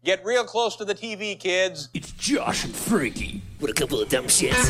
Get real close to the TV, kids. It's Josh and Frankie. What a couple of dumb shits.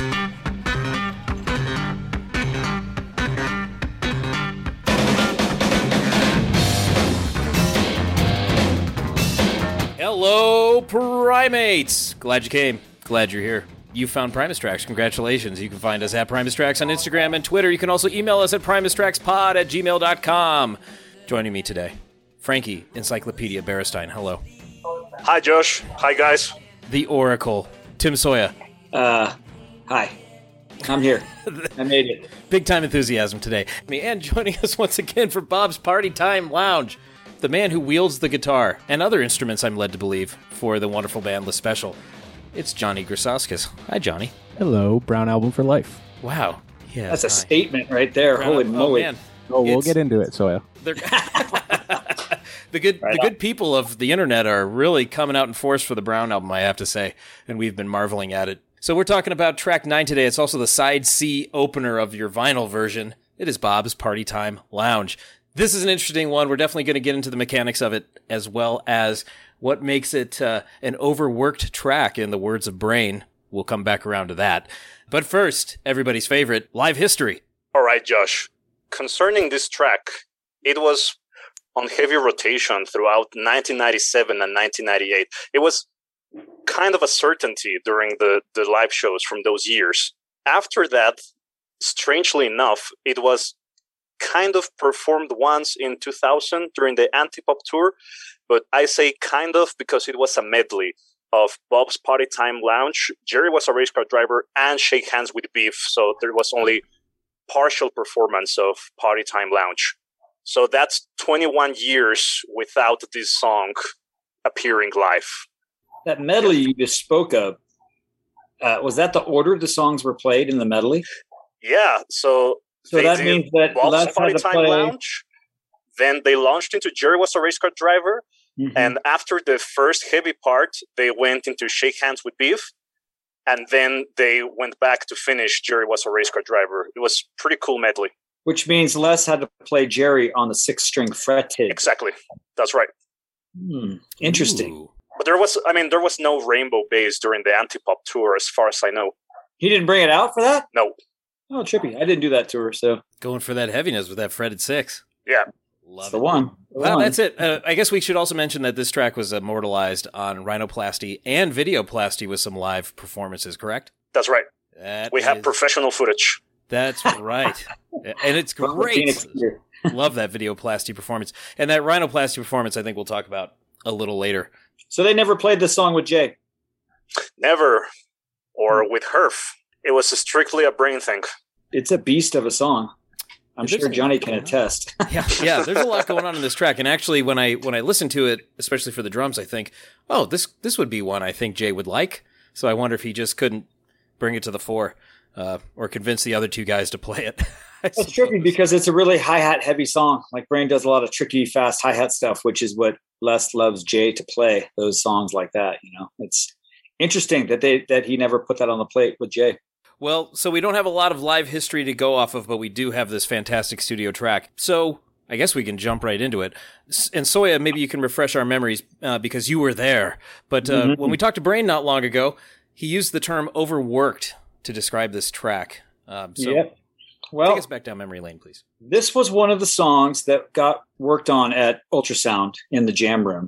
Hello, primates. Glad you came. Glad you're here. You found Primus Tracks. Congratulations. You can find us at Primus Tracks on Instagram and Twitter. You can also email us at primustrackspod@gmail.com. Joining me today, Frankie, Encyclopedia Berestein. Hello. Hi, Josh. Hi, guys. The Oracle, Tim Soya. Hi. I'm here. I made it. Big time enthusiasm today. And joining us once again for Bob's Party Time Lounge, the man who wields the guitar and other instruments, I'm led to believe, for the wonderful band La Special. It's Johnny Grasowskis. Hi, Johnny. Hello, Brown Album for Life. Wow. Yeah, that's a statement right there. Holy moly. Man. Oh, we'll get into it, Soya. The good people of the internet are really coming out in force for the Brown album, I have to say, and we've been marveling at it. So we're talking about track 9 today. It's also the side C opener of your vinyl version. It is Bob's Party Time Lounge. This is an interesting one. We're definitely going to get into the mechanics of it, as well as what makes it an overworked track, in the words of Brain. We'll come back around to that. But first, everybody's favorite, live history. All right, Josh. Concerning this track, it was on heavy rotation throughout 1997 and 1998. It was kind of a certainty during the live shows from those years. After that, strangely enough, it was kind of performed once in 2000 during the Antipop tour, but I say kind of because it was a medley of Bob's Party Time Lounge, Jerry Was a Race Car Driver, and Shake Hands with Beef, so there was only partial performance of Party Time Lounge. So that's 21 years without this song appearing live. That medley you just spoke of, was that the order the songs were played in the medley? Yeah, so that means that Bob's Party Time Lounge, then they launched into Jerry Was a Race Car Driver, and after the first heavy part, they went into Shake Hands with Beef, and then they went back to finish Jerry Was a Race Car Driver. It was pretty cool medley. Which means Les had to play Jerry on the 6-string fretted. Exactly. That's right. Interesting. Ooh. But there was no rainbow bass during the Antipop tour, as far as I know. He didn't bring it out for that? No. Oh, trippy. I didn't do that tour, so. Going for that heaviness with that fretted 6. Yeah. Love the one. Well, that's it. I guess we should also mention that this track was immortalized on Rhinoplasty and Videoplasty with some live performances, correct? That's right. We have is- professional footage. That's right. And it's great. Love that Videoplasty performance. And that Rhinoplasty performance, I think we'll talk about a little later. So they never played this song with Jay? Never. Or with Herf. It was strictly a Brain thing. It's a beast of a song. I'm sure Johnny can attest. Yeah, there's a lot going on in this track. And actually, when I listen to it, especially for the drums, I think, oh, this would be one I think Jay would like. So I wonder if he just couldn't bring it to the fore or convince the other two guys to play it. It's tricky because it's a really hi-hat heavy song. Like Brain does a lot of tricky, fast hi-hat stuff, which is what Les loves Jay to play, those songs like that. You know, it's interesting that he never put that on the plate with Jay. Well, so we don't have a lot of live history to go off of, but we do have this fantastic studio track. So I guess we can jump right into it. And Soya, maybe you can refresh our memories because you were there. But when we talked to Brain not long ago, he used the term overworked to describe this track. Yep. Well, take us back down memory lane, please. This was one of the songs that got worked on at Ultrasound in the jam room.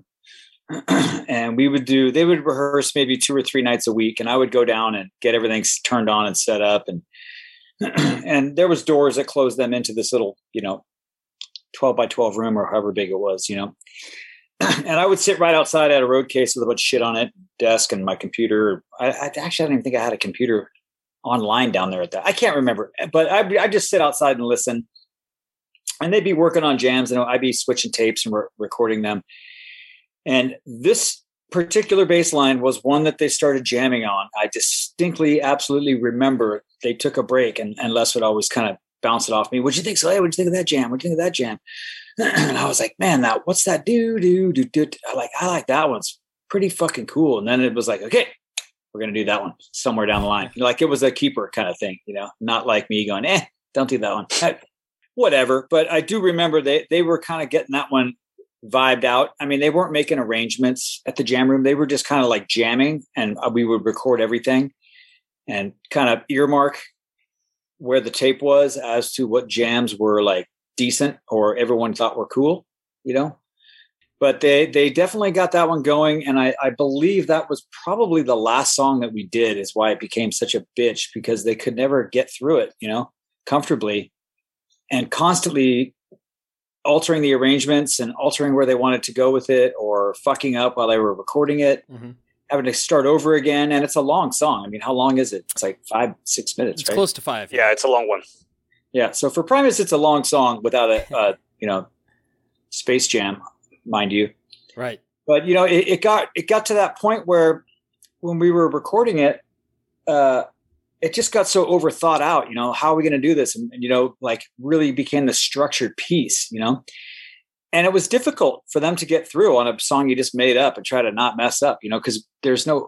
And they would rehearse maybe 2 or 3 nights a week. And I would go down and get everything turned on and set up. And and there was doors that closed them into this little, 12 by 12 room or however big it was, And I would sit right outside at a road case with a bunch of shit on it, desk and my computer. I don't even think I had a computer online down there at that. I can't remember, but I just sit outside and listen. And they'd be working on jams, and I'd be switching tapes and recording them. And this particular bass line was one that they started jamming on. I distinctly, absolutely remember they took a break, and Les would always kind of bounce it off me. What'd you think? So, hey, what'd you think of that jam? What'd you think of that jam? And I was like, man, what's that? Do. I like that one. It's pretty fucking cool. And then it was like, okay, we're going to do that one somewhere down the line. Like it was a keeper kind of thing, not like me going, don't do that one. Whatever. But I do remember they were kind of getting that one vibed out. I mean, they weren't making arrangements at the jam room. They were just kind of like jamming, and we would record everything and kind of earmark where the tape was as to what jams were like decent or everyone thought were cool, you know. But they definitely got that one going, and I believe that was probably the last song that we did. Is why it became such a bitch, because they could never get through it, you know, comfortably, and constantly altering the arrangements and altering where they wanted to go with it, or fucking up while they were recording it, having to start over again. And it's a long song. I mean, how long is it? It's like 5-6 minutes. It's right? close to 5. Yeah, it's a long one. Yeah. So for Primus, it's a long song without a you know, Space Jam, mind you. Right. But you know, it got to that point where when we were recording it, it just got so over thought out, you know, how are we going to do this? And, you know, like really became the structured piece, you know, and it was difficult for them to get through on a song you just made up and try to not mess up, you know, because there's no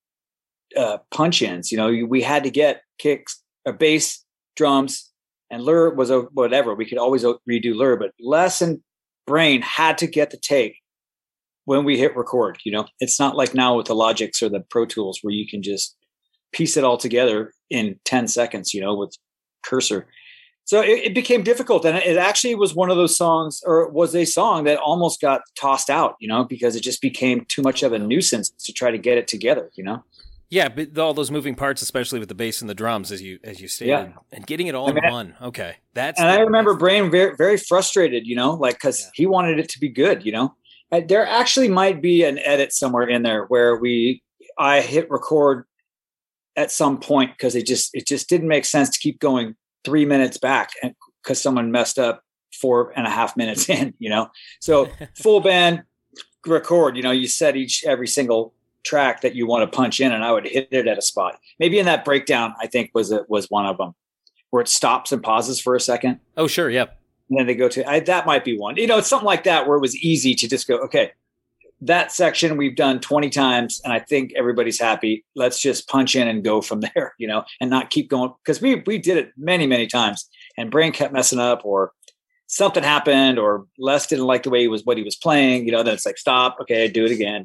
punch ins, you know, we had to get kicks, a bass, drums, and Lure was a whatever. We could always redo Lure, but Les and Brain had to get the take when we hit record, you know. It's not like now with the Logics or the Pro Tools where you can just piece it all together in 10 seconds, you know, with cursor. So it became difficult. And it actually was one of those songs, or it was a song that almost got tossed out, you know, because it just became too much of a nuisance to try to get it together, you know? Yeah, but all those moving parts, especially with the bass and the drums, as you stated, and getting it all in one. Okay. I remember Brain very, very frustrated, you know, like, cause he wanted it to be good, you know. There actually might be an edit somewhere in there where I hit record at some point, because it just didn't make sense to keep going 3 minutes back, and because someone messed up 4.5 minutes in, you know. So full band record, you know, you set every single track that you want to punch in, and I would hit it at a spot. Maybe in that breakdown, I think was one of them, where it stops and pauses for a second. Oh, sure, yeah. And then they go to that might be one. You know, it's something like that where it was easy to just go, okay, that section we've done 20 times and I think everybody's happy. Let's just punch in and go from there, you know, and not keep going. Because we did it many, many times, and Brain kept messing up, or something happened, or Les didn't like the way what he was playing, you know, then it's like, stop. Okay. Do it again.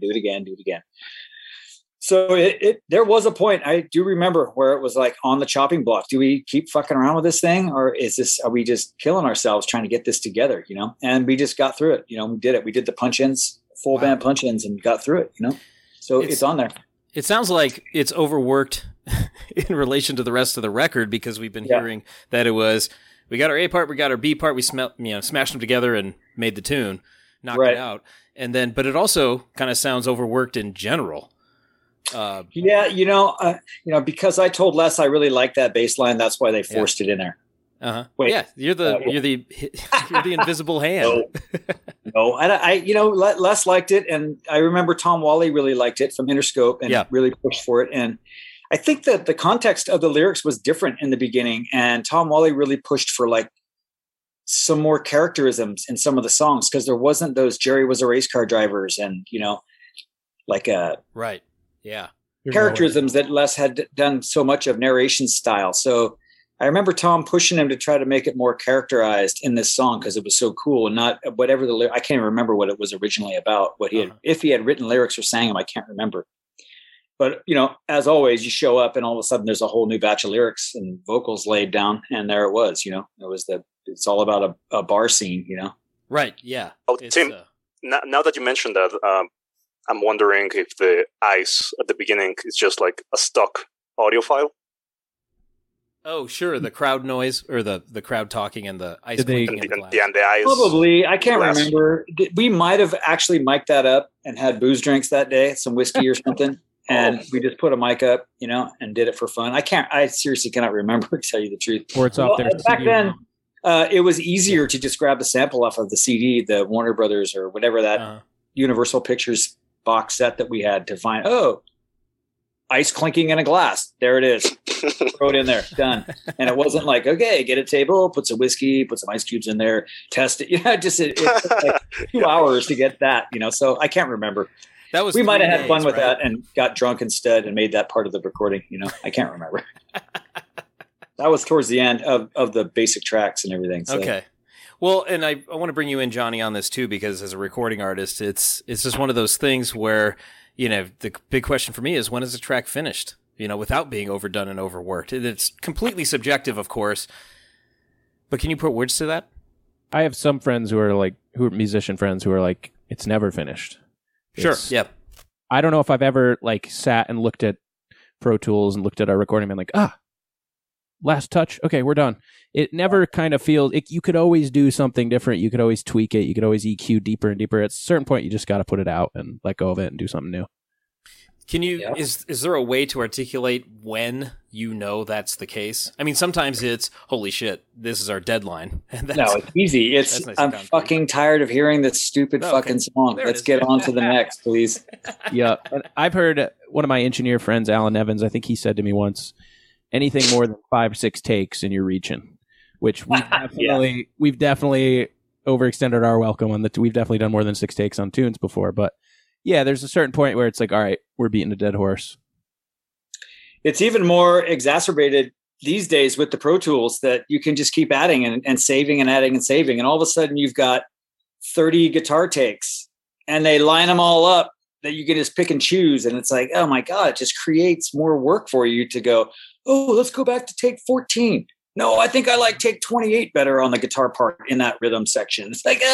So there was a point, I do remember, where it was like on the chopping block. Do we keep fucking around with this thing, or are we just killing ourselves trying to get this together, you know? And we just got through it. You know, we did it. We did the punch-ins, full band punch-ins, and got through it, you know? So it's on there. It sounds like it's overworked in relation to the rest of the record, because we've been hearing that it was, we got our A part, we got our B part, we smashed them together and made the tune, knocked it out. And then, but it also kind of sounds overworked in general. Because I told Les I really liked that bass line, that's why they forced it in there. Wait, yeah, you're the invisible hand. No, Les liked it, and I remember Tom Wally really liked it from Interscope and really pushed for it. And I think that the context of the lyrics was different in the beginning, and Tom Wally really pushed for like some more characterisms in some of the songs, because there wasn't those Jerry was a race car drivers and, you know, like right. Yeah. characterisms that Les had done so much of, narration style. So I remember Tom pushing him to try to make it more characterized in this song, because it was so cool, and not whatever I can't even remember what it was originally about, what he had, if he had written lyrics or sang them, I can't remember. But, you know, as always, you show up and all of a sudden there's a whole new batch of lyrics and vocals laid down, and there it was, you know, it's all about a bar scene, you know? Right. Yeah. Oh, Tim, now that you mentioned that, I'm wondering if the ice at the beginning is just like a stock audio file. Oh, sure. The crowd noise, or the crowd talking, and the ice clinking in the glass. And the ice. Probably. I can't remember. We might have actually mic'd that up and had booze drinks that day, some whiskey or something. And we just put a mic up, you know, and did it for fun. I seriously cannot remember, to tell you the truth. Or it's off there. Back then, it was easier to just grab the sample off of the CD, the Warner Brothers or whatever that Universal Pictures box set that we had, to find, ice clinking in a glass. There it is. Throw it in there. Done. And it wasn't like, okay, get a table, put some whiskey, put some ice cubes in there, test it. You know, it took like 2 hours to get that, you know, so I can't remember. We might have had fun with that and got drunk instead and made that part of the recording, you know. I can't remember. That was towards the end of the basic tracks and everything. So. Okay. Well, and I want to bring you in, Johnny, on this too, because as a recording artist, it's just one of those things where, the big question for me is, when is the track finished? Without being overdone and overworked. It's completely subjective, of course. But can you put words to that? I have some friends who are musician friends who are like, it's never finished. Sure. Yeah. I don't know if I've ever sat and looked at Pro Tools and looked at our recording and been like, last touch. Okay, we're done. It never kind of feels, you could always do something different. You could always tweak it. You could always EQ deeper and deeper. At a certain point, you just got to put it out and let go of it and do something new. Can you, is there a way to articulate when that's the case? I mean, sometimes it's, holy shit, this is our deadline. And no, it's easy. It's, nice I'm fucking tired of hearing this stupid fucking song. Let's get on to the next, please. Yeah. And I've heard one of my engineer friends, Alan Evans, I think he said to me once, anything more than 5 or 6 takes and you're reaching, which we've definitely overextended our welcome on that. We've definitely done more than 6 takes on tunes before, but yeah, there's a certain point where it's like, all right, we're beating a dead horse. It's even more exacerbated these days with the Pro Tools that you can just keep adding and saving and adding and saving. And all of a sudden you've got 30 guitar takes and they line them all up that you can just pick and choose. And it's like, oh my God, it just creates more work for you to go, oh, let's go back to take 14. No, I think I like take 28 better on the guitar part in that rhythm section. It's like,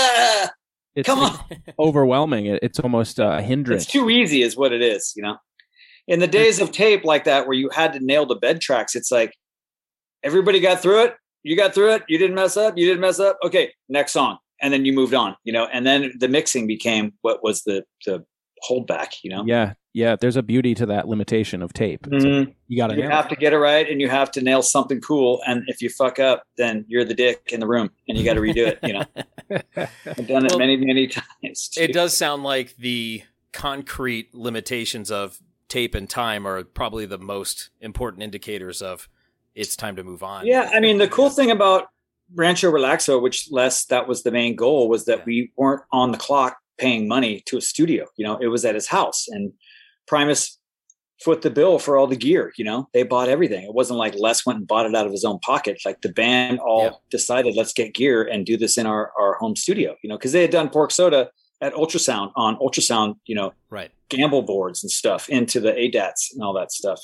come on. Overwhelming. It's almost a hindrance. It's too easy is what it is, In the days of tape like that, where you had to nail the bed tracks, it's like everybody got through it. You got through it. You didn't mess up. You didn't mess up. Okay, next song. And then you moved on, and then the mixing became what was the holdback, Yeah. There's a beauty to that limitation of tape. Mm-hmm. You have to get it right, and you have to nail something cool. And if you fuck up, then you're the dick in the room, and you got to redo it. I've done it many, many times. Too. It does sound like the concrete limitations of tape and time are probably the most important indicators of it's time to move on. Yeah, I mean, the cool thing about Rancho Relaxo, which that was the main goal, was that we weren't on the clock paying money to a studio. It was at his house, and Primus foot the bill for all the gear. They bought everything. It wasn't like Les went and bought it out of his own pocket. Like the band all decided, let's get gear and do this in our home studio, because they had done Pork Soda at Ultrasound on Ultrasound, right, gamble boards and stuff into the ADATs and all that stuff,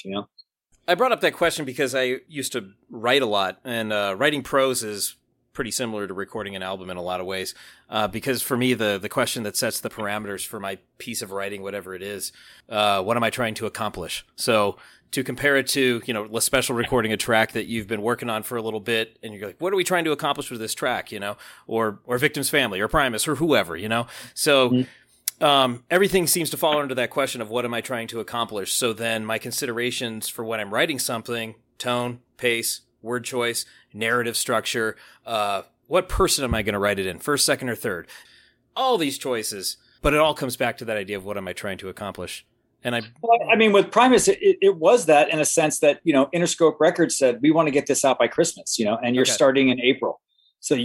I brought up that question because I used to write a lot, and writing prose is pretty similar to recording an album in a lot of ways. Because for me, the question that sets the parameters for my piece of writing, whatever it is, what am I trying to accomplish? So to compare it to, a special recording a track that you've been working on for a little bit, and you're like, what are we trying to accomplish with this track? Or Victim's Family or Primus or whoever, So everything seems to fall under that question of what am I trying to accomplish? So then my considerations for when I'm writing something, tone, pace, word choice, narrative structure, what person am I going to write it in? First, second, or third? All these choices, but it all comes back to that idea of what am I trying to accomplish? And I mean, with Primus, it was that in a sense that, Interscope Records said, we want to get this out by Christmas, and you're starting in April. So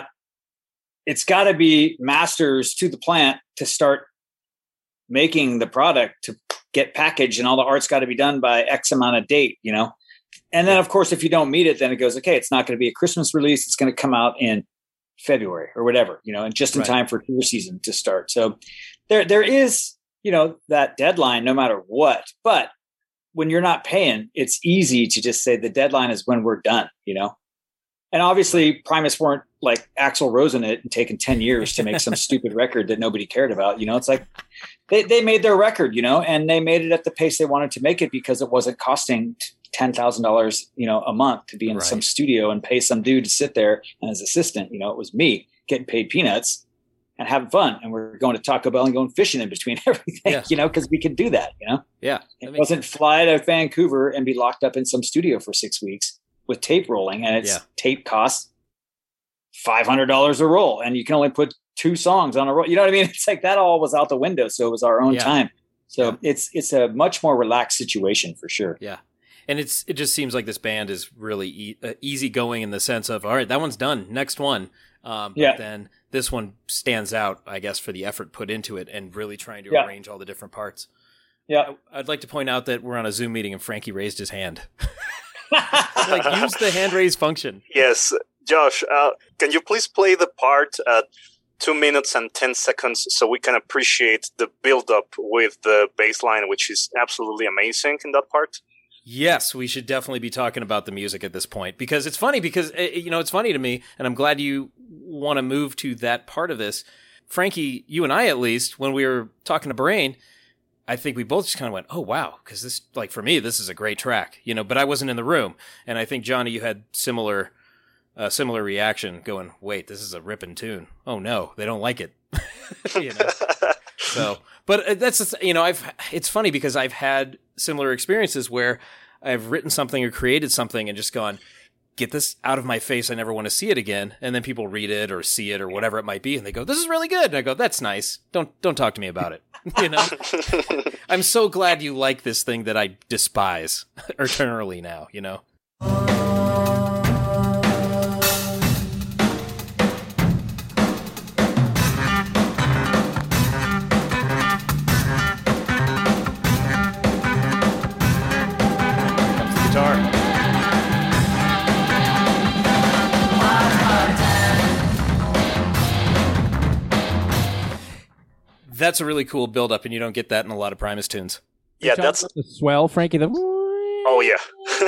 it's got to be masters to the plant to start making the product to get packaged, and all the art's got to be done by X amount of date, And then, of course, if you don't meet it, then it goes, okay, it's not going to be a Christmas release. It's going to come out in February or whatever, and just in time for tour season to start. So there is, that deadline no matter what. But when you're not paying, it's easy to just say the deadline is when we're done, And obviously, Primus weren't like Axl Rose in it and taking 10 years to make some stupid record that nobody cared about. It's like they made their record, and they made it at the pace they wanted to make it because it wasn't costing $10,000, a month to be in some studio and pay some dude to sit there and his assistant. It was me getting paid peanuts and having fun. And we're going to Taco Bell and going fishing in between everything, because we could do that, Yeah. It wasn't fly to Vancouver and be locked up in some studio for 6 weeks with tape rolling, and tape costs $500 a roll, and you can only put 2 songs on a roll. You know what I mean? It's like that all was out the window. So it was our own time. So it's a much more relaxed situation for sure. Yeah. And it just seems like this band is really easygoing in the sense of, all right, that one's done. Next one. But then this one stands out, I guess, for the effort put into it and really trying to arrange all the different parts. Yeah. I'd like to point out that we're on a Zoom meeting and Frankie raised his hand. Use the hand raise function. Yes. Josh, can you please play the part at 2 minutes and 10 seconds so we can appreciate the build-up with the bass line, which is absolutely amazing in that part? Yes, we should definitely be talking about the music at this point, because it's funny it's funny to me, and I'm glad you want to move to that part of this. Frankie, you and I, at least, when we were talking to Brain, I think we both just kind of went, oh, wow, because this, like, for me, this is a great track, but I wasn't in the room. And I think, Johnny, you had similar reaction going, wait, this is a ripping tune. Oh, no, they don't like it. So, but that's, it's funny because I've had similar experiences where I've written something or created something and just gone, get this out of my face. I never want to see it again. And then people read it or see it or whatever it might be. And they go, this is really good. And I go, that's nice. Don't talk to me about it. I'm so glad you like this thing that I despise eternally now, That's a really cool build-up, and you don't get that in a lot of Primus tunes. Yeah, that's the swell, Frankie. Oh yeah,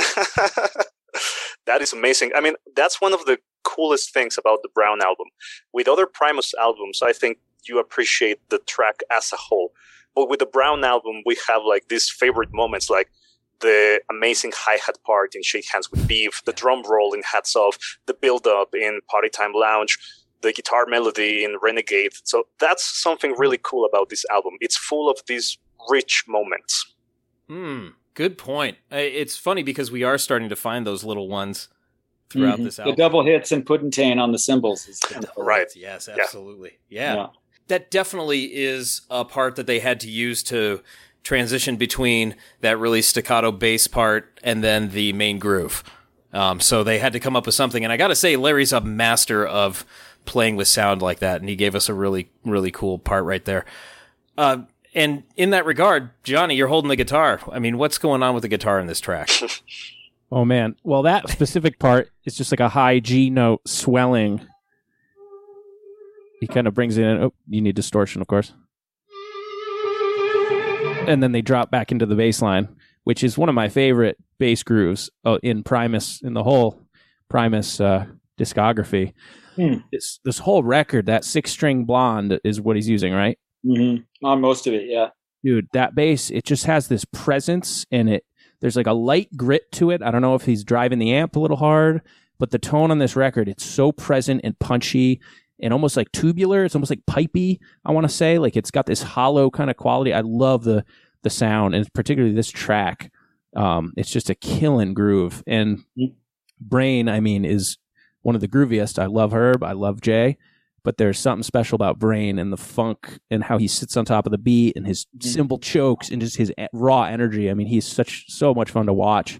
that is amazing. I mean, that's one of the coolest things about the Brown album. With other Primus albums, I think you appreciate the track as a whole, but with the Brown album, we have like these favorite moments, like the amazing hi-hat part in Shake Hands with Beef, the drum roll in Hats Off, the build-up in Party Time Lounge, the guitar melody in Renegade. So that's something really cool about this album. It's full of these rich moments. Good point. It's funny because we are starting to find those little ones throughout this album. The double hits and Puddintain on the cymbals. Is right. Yes, absolutely. Yeah. That definitely is a part that they had to use to transition between that really staccato bass part and then the main groove. So they had to come up with something. And I got to say, Larry's a master of playing with sound like that, and he gave us a really, really cool part right there. And in that regard, Johnny, you're holding the guitar. I mean, what's going on with the guitar in this track? Oh, man. Well, that specific part is just like a high G note swelling. He kind of brings it in. Oh, you need distortion, of course. And then they drop back into the bass line, which is one of my favorite bass grooves in Primus, in the whole Primus discography. This whole record, that 6-string blonde is what he's using, right? Mm-hmm. On most of it, yeah. Dude, that bass, it just has this presence, and there's like a light grit to it. I don't know if he's driving the amp a little hard, but the tone on this record, it's so present and punchy and almost like tubular. It's almost like pipey, I want to say. Like it's got this hollow kind of quality. I love the sound, and particularly this track. It's just a killing groove. And Brain, I mean, is one of the grooviest. I love Herb. I love Jay. But there's something special about Brain and the funk and how he sits on top of the beat and his cymbal chokes and just his raw energy. I mean, he's so much fun to watch.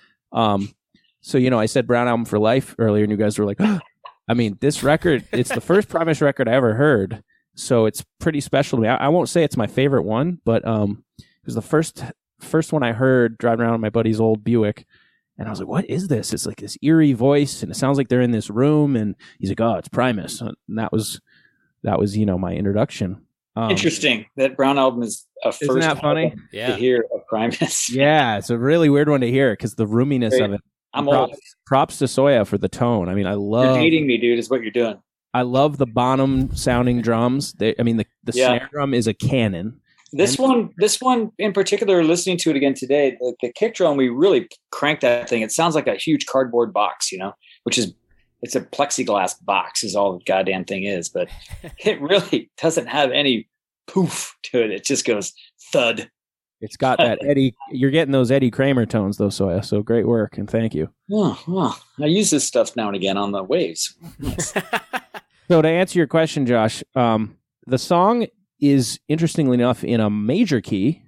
So, I said Brown Album for Life earlier, and you guys were like, I mean, this record, it's the first Primus record I ever heard. So it's pretty special to me. I won't say it's my favorite one, but it was the first one I heard driving around in my buddy's old Buick. And I was like, what is this? It's like this eerie voice, and it sounds like they're in this room. And he's like, oh, it's Primus. And that was my introduction. Interesting. That Brown album is a first Isn't that funny? To hear of Primus. Yeah, it's a really weird one to hear because the roominess of it. I'm old. Props to Soya for the tone. I mean, You're dating me, dude, is what you're doing. I love the Bonham sounding drums. The snare drum is a cannon. This one in particular, listening to it again today, the kick drum, we really cranked that thing. It sounds like a huge cardboard box, it's a plexiglass box is all the goddamn thing is, but it really doesn't have any poof to it. It just goes thud. It's got that Eddie, you're getting those Eddie Kramer tones though, Soya. So great work and thank you. Oh, well, I use this stuff now and again on the waves. Nice. So to answer your question, Josh, the song is interestingly enough in a major key.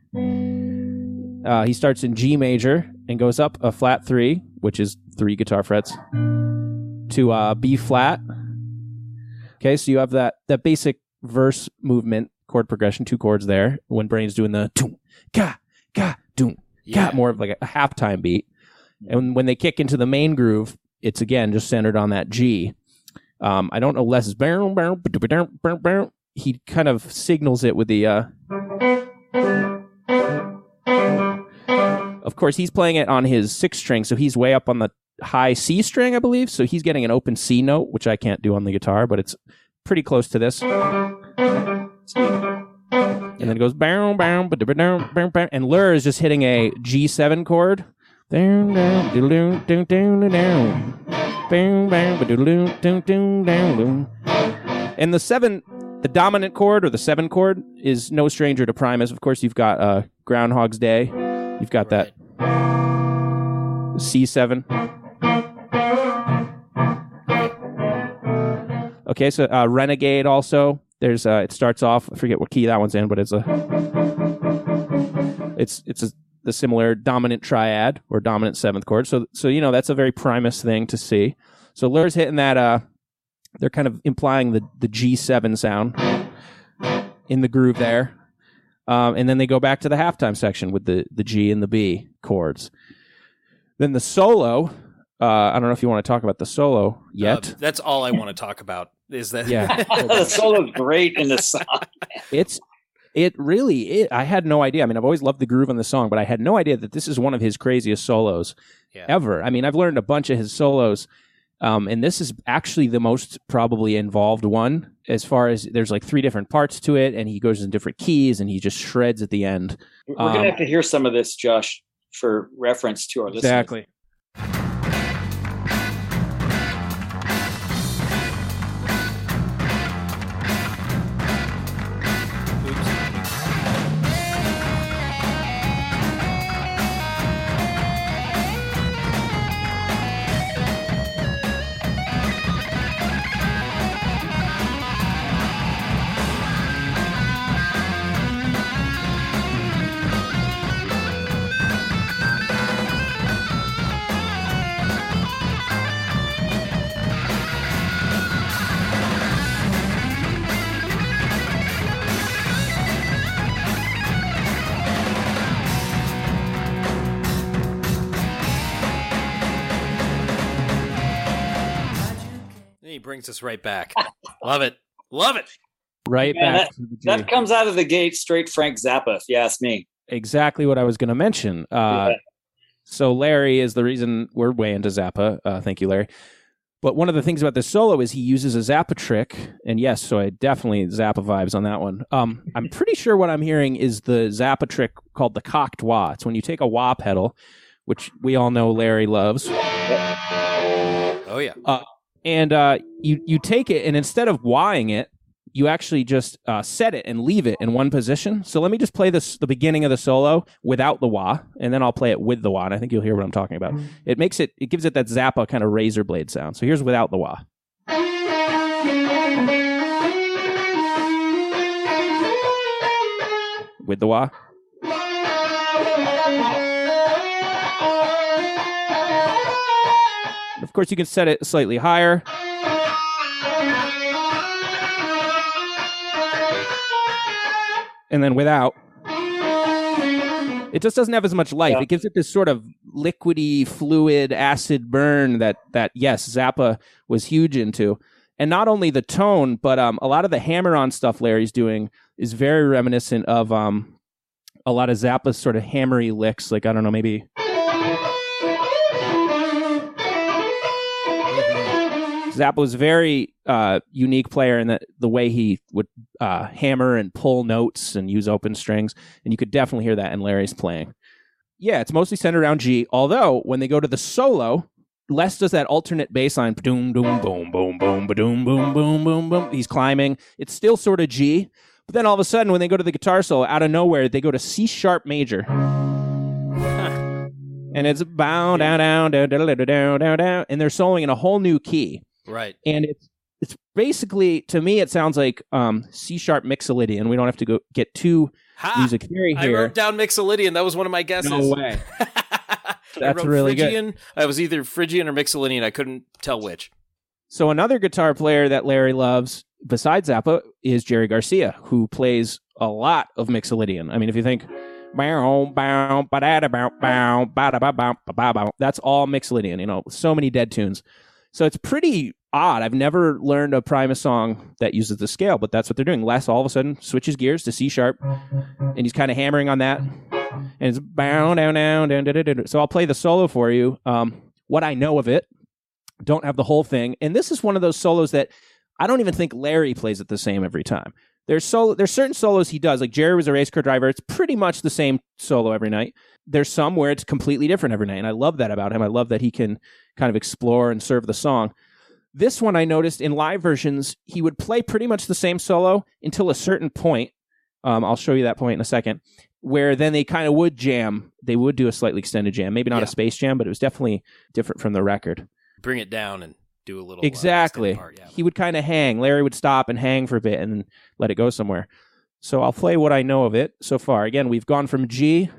He starts in G major and goes up a flat 3, which is 3 guitar frets, to B flat. Okay, so you have that basic verse movement, chord progression, 2 chords there. When Brain's doing the doom, ga, ga, doom, ga, more of like a halftime beat. And when they kick into the main groove, it's again just centered on that G. I don't know Les's he kind of signals it with the of course he's playing it on his 6th string, so he's way up on the high C string, I believe, so he's getting an open C note, which I can't do on the guitar, but it's pretty close to this. And then it goes bow bow ba-da-ba-dow, bow, bow, and Lur is just hitting a G7 chord. And the dominant chord or the 7 chord is no stranger to Primus. Of course, you've got Groundhog's Day. You've got that C7. Okay, so Renegade also. There's it starts off. I forget what key that one's in, but it's the similar dominant triad or dominant 7th chord. So that's a very Primus thing to see. So Lur's hitting that. They're kind of implying the G7 sound in the groove there, and then they go back to the halftime section with the G and the B chords. Then the solo. I don't know if you want to talk about the solo yet. That's all I want to talk about. Is that the solo's great in the song. I had no idea. I mean, I've always loved the groove on the song, but I had no idea that this is one of his craziest solos ever. I mean, I've learned a bunch of his solos, and this is actually the most probably involved one, as far as there's like 3 different parts to it, and he goes in different keys, and he just shreds at the end. We're going to have to hear some of this, Josh, for reference to our listeners. Exactly. He brings us right back. Love it. Love it. Right back. That comes out of the gate straight Frank Zappa, if you ask me. Exactly what I was going to mention. So Larry is the reason we're way into Zappa. Thank you, Larry. But one of the things about this solo is he uses a Zappa trick. And yes, so I definitely Zappa vibes on that one. I'm pretty sure what I'm hearing is the Zappa trick called the cocked wah. It's when you take a wah pedal, which we all know Larry loves. Oh, yeah. And you take it, and instead of wahing it, you actually just set it and leave it in one position. So let me just play the beginning of the solo without the wah, and then I'll play it with the wah, and I think you'll hear what I'm talking about. It gives it that Zappa kind of razor blade sound. So here's without the wah. With the wah. Of course, you can set it slightly higher. And then without, it just doesn't have as much life. Yeah. It gives it this sort of liquidy, fluid, acid burn that yes, Zappa was huge into. And not only the tone, but a lot of the hammer-on stuff Larry's doing is very reminiscent of a lot of Zappa's sort of hammery licks. Like, I don't know, maybe... Zappa was a very unique player in the way he would hammer and pull notes and use open strings, and you could definitely hear that in Larry's playing. Yeah, it's mostly centered around G, although when they go to the solo, Les does that alternate bass line, boom, boom, boom, boom, boom, boom, boom, boom, boom, boom. He's climbing. It's still sort of G, but then all of a sudden, when they go to the guitar solo, out of nowhere, they go to C sharp major. And it's bow, down, down, down, down, down, down, down, and they're soloing in a whole new key. Right. And it's basically, to me, it sounds like C sharp Mixolydian. We don't have to get too music theory here. I wrote down Mixolydian. That was one of my guesses. No way. That's really Phrygian. Good. I was either Phrygian or Mixolydian. I couldn't tell which. So another guitar player that Larry loves, besides Zappa, is Jerry Garcia, who plays a lot of Mixolydian. I mean, if you think That's all Mixolydian, so many dead tunes. So it's pretty odd. I've never learned a Primus song that uses the scale, but that's what they're doing. Les all of a sudden switches gears to C sharp, and he's kind of hammering on that. And it's bow, down, down, down, down, down. So I'll play the solo for you. What I know of it, don't have the whole thing. And this is one of those solos that I don't even think Larry plays it the same every time. There's certain solos he does, like Jerry Was a Race Car Driver. It's pretty much the same solo every night. There's some where it's completely different every night, and I love that about him. I love that he can kind of explore and serve the song. This one I noticed in live versions, he would play pretty much the same solo until a certain point. I'll show you that point in a second, where then they kind of would jam. They would do a slightly extended jam, maybe not a space jam, but it was definitely different from the record. Bring it down and do a little exactly. Part, yeah. He would kind of hang. Larry would stop and hang for a bit and then let it go somewhere. So I'll play what I know of it so far. Again, we've gone from G.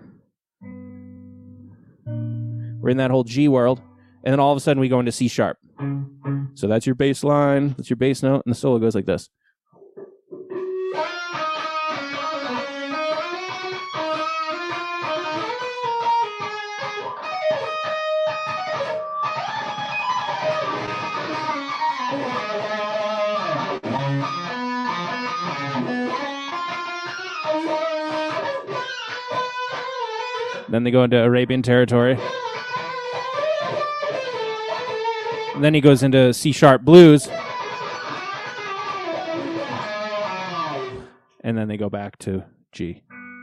We're in that whole G world, and then all of a sudden we go into C sharp. So that's your bass line, that's your bass note, and the solo goes like this. Then they go into Arabian territory. And then he goes into C sharp blues. And then they go back to G.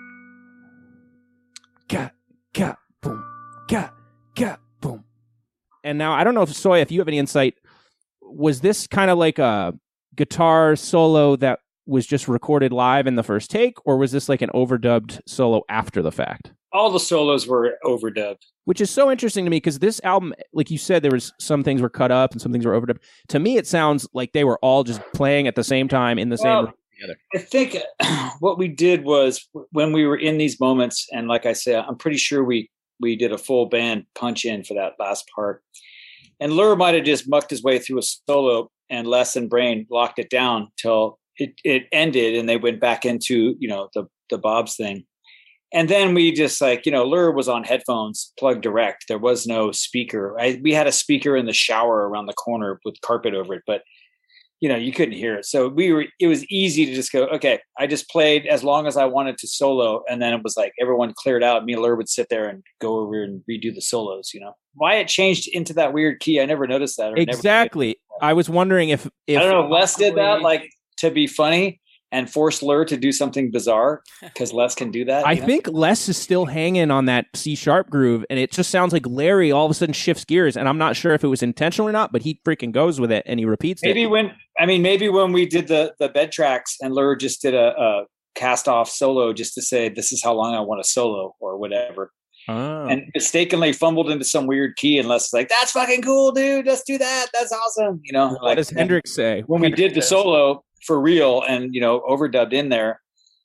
Ka, ka, boom. Ka, ka, boom. And now, I don't know if Soy, if you have any insight, was this kind of like a guitar solo that was just recorded live in the first take, or was this like an overdubbed solo after the fact? All the solos were overdubbed. Which is so interesting to me because this album, like you said, there was some things were cut up and some things were overdubbed. To me, it sounds like they were all just playing at the same time in the same room together. I think what we did was when we were in these moments, and like I said, I'm pretty sure we did a full band punch in for that last part. And Lur might have just mucked his way through a solo, and Les and Brain locked it down till it ended, and they went back into the Bob's thing. And then we just Lur was on headphones plugged direct. There was no speaker. We had a speaker in the shower around the corner with carpet over it, but you couldn't hear it. So it was easy to just go, okay, I just played as long as I wanted to solo. And then it was like everyone cleared out. Me and Lur would sit there and go over and redo the solos, Why it changed into that weird key, I never noticed that. Exactly. I was wondering if I don't know if Les did that, to be funny and force Lur to do something bizarre, because Les can do that. I think Les is still hanging on that C sharp groove, and it just sounds like Larry all of a sudden shifts gears, and I'm not sure if it was intentional or not, but he freaking goes with it and he repeats it. Maybe when we did the bed tracks and Lur just did a cast off solo just to say this is how long I want to solo or whatever. Oh. And mistakenly fumbled into some weird key, and Les was like, "That's fucking cool, dude. Let's do that. That's awesome." What does Hendrix say? When we did the solo for real and overdubbed in there,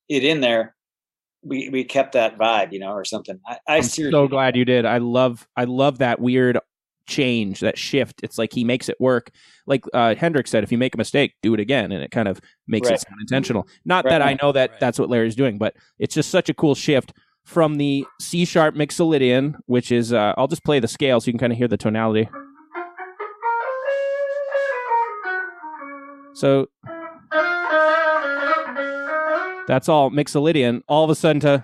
we kept that vibe, or something. I'm so glad you did. I love that weird change, that shift. It's like he makes it work. Like Hendrix said, if you make a mistake, do it again, and it kind of makes it sound intentional. Not that I know that that's what Larry's doing, but it's just such a cool shift from the C sharp Mixolydian, which is I'll just play the scale so you can kind of hear the tonality. So that's all Mixolydian. All of a sudden to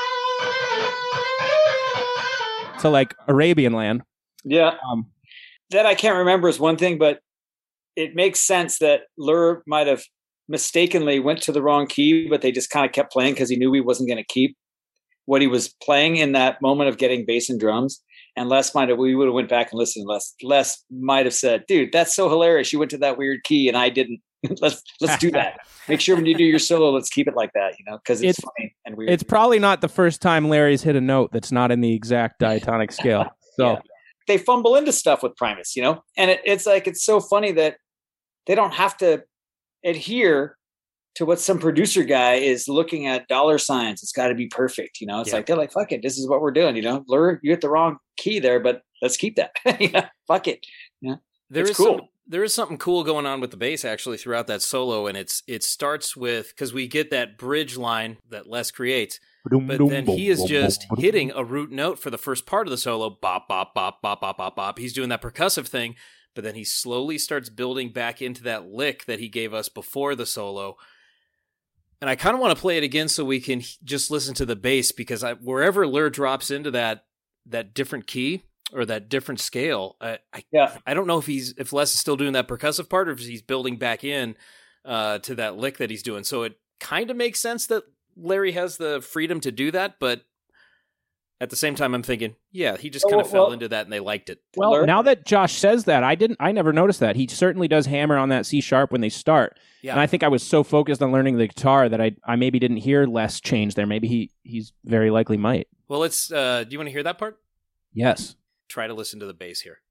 like Arabian land. Yeah. That I can't remember is one thing, but it makes sense that Lur might have mistakenly went to the wrong key, but they just kind of kept playing because he knew he wasn't going to keep what he was playing in that moment of getting bass and drums. And we would have went back and listened. Les might have said, "Dude, that's so hilarious. You went to that weird key and I didn't. let's do that. Make sure when you do your solo, let's keep it like that, because it's funny and weird." It's probably not the first time Larry's hit a note that's not in the exact diatonic scale. So they fumble into stuff with Primus, and it's so funny that they don't have to adhere to what some producer guy is looking at dollar signs. It's got to be perfect. It's like, they're like, fuck it. This is what we're doing. Lur, you hit the wrong key there, but let's keep that. Fuck it. There is cool. There is something cool going on with the bass actually throughout that solo. And it starts with, cause we get that bridge line that Les creates, but then he is just hitting a root note for the first part of the solo, bop, bop, bop, bop, bop, bop, bop. He's doing that percussive thing, but then he slowly starts building back into that lick that he gave us before the solo. And I kind of want to play it again so we can just listen to the bass, because wherever Lur drops into that different key or that different scale, I don't know if Les is still doing that percussive part or if he's building back in to that lick that he's doing. So it kind of makes sense that Larry has the freedom to do that, but at the same time, I'm thinking, yeah, he just kind of fell into that and they liked it. Well, now that Josh says that, I never noticed that. He certainly does hammer on that C sharp when they start. Yeah. And I think I was so focused on learning the guitar that I maybe didn't hear Les change there. Maybe he's very likely might. Well, let's, do you want to hear that part? Yes. Try to listen to the bass here.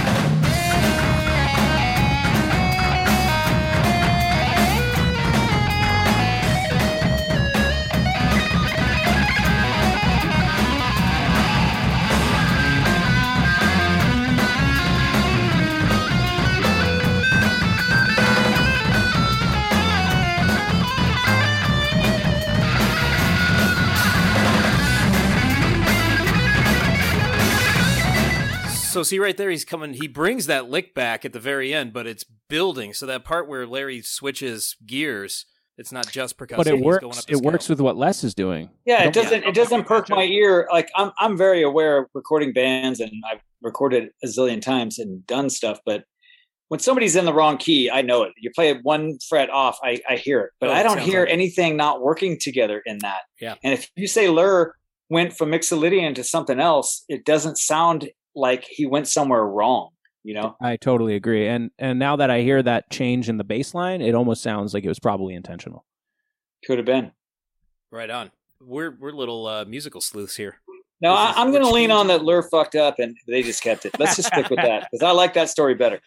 So see right there, he brings that lick back at the very end, but it's building. So that part where Larry switches gears, it's not just percussive. But it works. It works with what Les is doing. Yeah, it doesn't perk my ear. Like I'm very aware of recording bands, and I've recorded a zillion times and done stuff. But when somebody's in the wrong key, I know it. You play it one fret off, I hear it. But I don't hear anything not working together in that. Yeah. And if you say Lur went from Mixolydian to something else, it doesn't sound like he went somewhere wrong, you know? I totally agree. And now that I hear that change in the bass line, it almost sounds like it was probably intentional. Could have been. Right on. We're little musical sleuths here. No, I'm going to lean on that Lur fucked up and they just kept it. Let's just stick with that because I like that story better.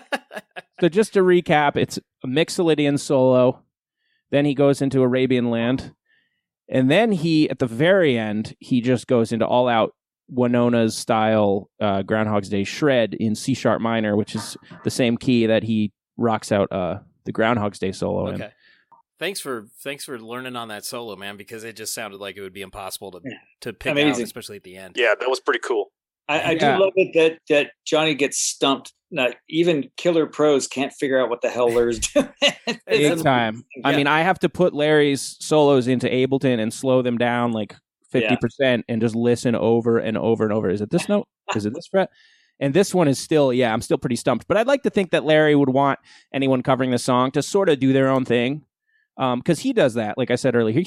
So just to recap, it's a Mixolydian solo. Then he goes into Arabian Land. And then at the very end, he just goes into all out Winona's style Groundhog's Day shred in C sharp minor, which is the same key that he rocks out the Groundhog's Day solo in. Okay. Thanks for learning on that solo, man, because it just sounded like it would be impossible to pick out, especially at the end. Yeah, that was pretty cool. I do love it that Johnny gets stumped. Even killer pros can't figure out what the hell Lur's doing. Big time. Yeah. I mean, I have to put Larry's solos into Ableton and slow them down like 50% and just listen over and over and over. Is it this note? Is it this fret? And this one is still, I'm still pretty stumped. But I'd like to think that Larry would want anyone covering the song to sort of do their own thing. Because he does that. Like I said earlier,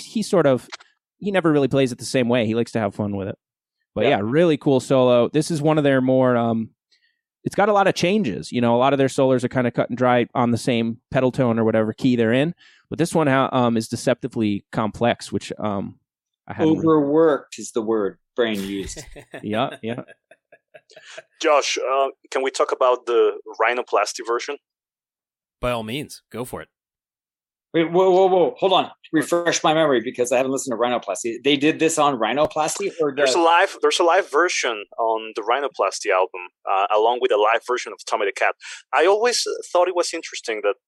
he never really plays it the same way. He likes to have fun with it. But really cool solo. This is one of their more, it's got a lot of changes. You know, a lot of their solos are kind of cut and dry on the same pedal tone or whatever key they're in. But this one is deceptively complex, which overworked is the word Brain used. Yeah. Josh, can we talk about the rhinoplasty version? By all means, go for it. Wait, whoa. Hold on. Refresh my memory because I haven't listened to Rhinoplasty. They did this on Rhinoplasty? There's a live version on the Rhinoplasty album, along with a live version of Tommy the Cat. I always thought it was interesting that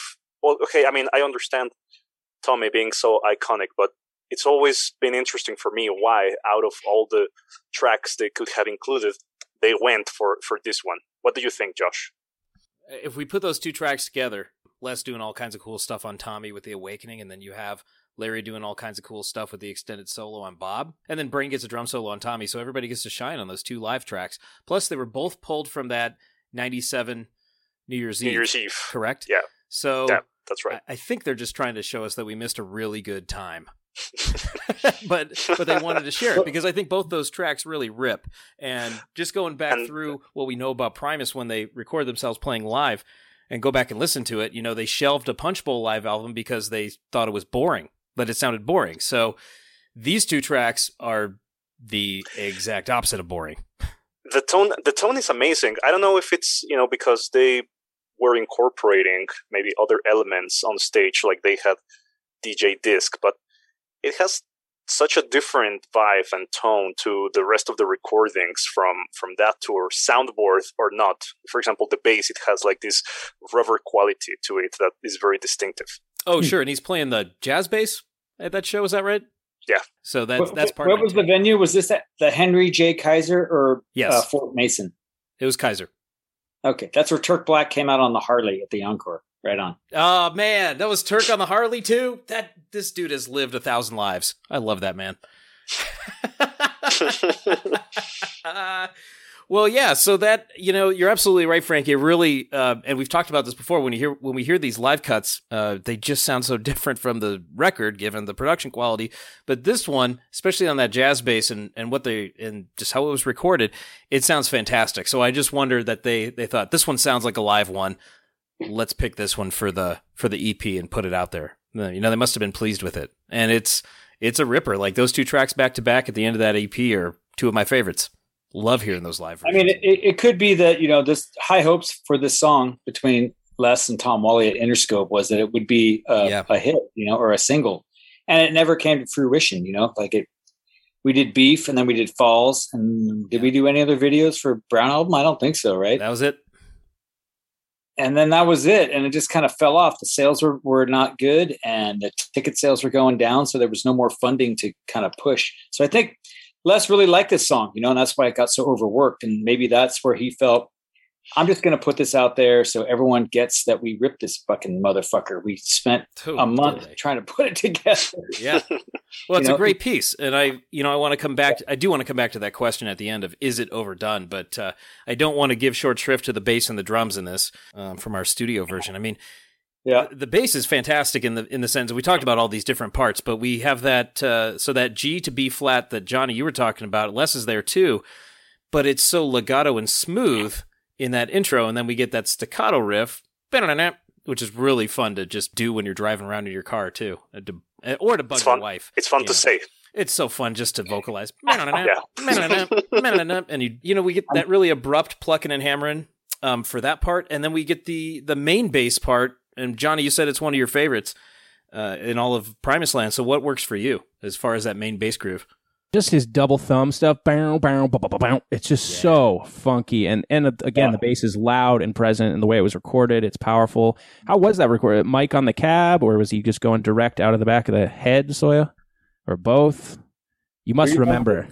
I understand Tommy being so iconic, but it's always been interesting for me why, out of all the tracks they could have included, they went for this one. What do you think, Josh? If we put those two tracks together, Les doing all kinds of cool stuff on Tommy with The Awakening, and then you have Larry doing all kinds of cool stuff with the extended solo on Bob, and then Brain gets a drum solo on Tommy, so everybody gets to shine on those two live tracks. Plus, they were both pulled from that 97 New Year's Eve. Correct? Yeah. So yeah, that's right. I think they're just trying to show us that we missed a really good time. but they wanted to share it because I think both those tracks really rip. And just going back through what we know about Primus when they record themselves playing live and go back and listen to it, you know, they shelved a Punch Bowl live album because they thought it was boring, that it sounded boring. So these two tracks are the exact opposite of boring. The tone is amazing. I don't know if it's, because they were incorporating maybe other elements on stage, like they had DJ Disc, but it has such a different vibe and tone to the rest of the recordings from that tour, soundboard or not. For example, the bass, it has like this rubber quality to it that is very distinctive. Oh, sure. And he's playing the jazz bass at that show. Is that right? So that's part What of it, was the too. venue? Was this at the Henry J. Kaiser or Yes. Fort Mason? It was Kaiser. Okay, that's where Turk Black came out on the Harley at the Encore. Right on. Oh man, that was Turk on the Harley too. This dude has lived 1,000 lives. I love that man. Well, yeah. So that you're absolutely right, Frank. It really, and we've talked about this before. When we hear these live cuts, they just sound so different from the record, given the production quality. But this one, especially on that jazz bass and just how it was recorded, it sounds fantastic. So I just wondered that they thought this one sounds like a live one. Let's pick this one for the EP and put it out there. They must have been pleased with it, and it's a ripper. Like those two tracks back to back at the end of that EP are two of my favorites. Love hearing those live versions. I mean, it could be that this high hopes for this song between Les and Tom Whalley at Interscope was that it would be a hit, or a single, and it never came to fruition. We did Beef, and then we did Falls, and did we do any other videos for Brown Album? I don't think so, right? That was it. And then that was it. And it just kind of fell off. The sales were not good, and the ticket sales were going down. So there was no more funding to kind of push. So I think Les really liked this song, and that's why it got so overworked. And maybe that's where he felt, I'm just going to put this out there so everyone gets that we ripped this fucking motherfucker. We spent a month trying to put it together. Yeah. Well, it's a great piece. And I want to come back. I do want to come back to that question at the end of, is it overdone? But I don't want to give short shrift to the bass and the drums in this from our studio version. I mean, yeah, the bass is fantastic in the sense that we talked about all these different parts, but we have that, so that G to B flat that Johnny, you were talking about, Les is there too, but it's so legato and smooth in that intro, and then we get that staccato riff, which is really fun to just do when you're driving around in your car too, or to bug your wife. It's fun to say. It's so fun just to vocalize. And we get that really abrupt plucking and hammering for that part, and then we get the main bass part. And Johnny, you said it's one of your favorites in all of Primus Land. So what works for you as far as that main bass groove? Just his double thumb stuff. It's just so funky. And again, the bass is loud and present, and the way it was recorded, it's powerful. How was that recorded? Mic on the cab, or was he just going direct out of the back of the head, Soya? Or both? You must remember.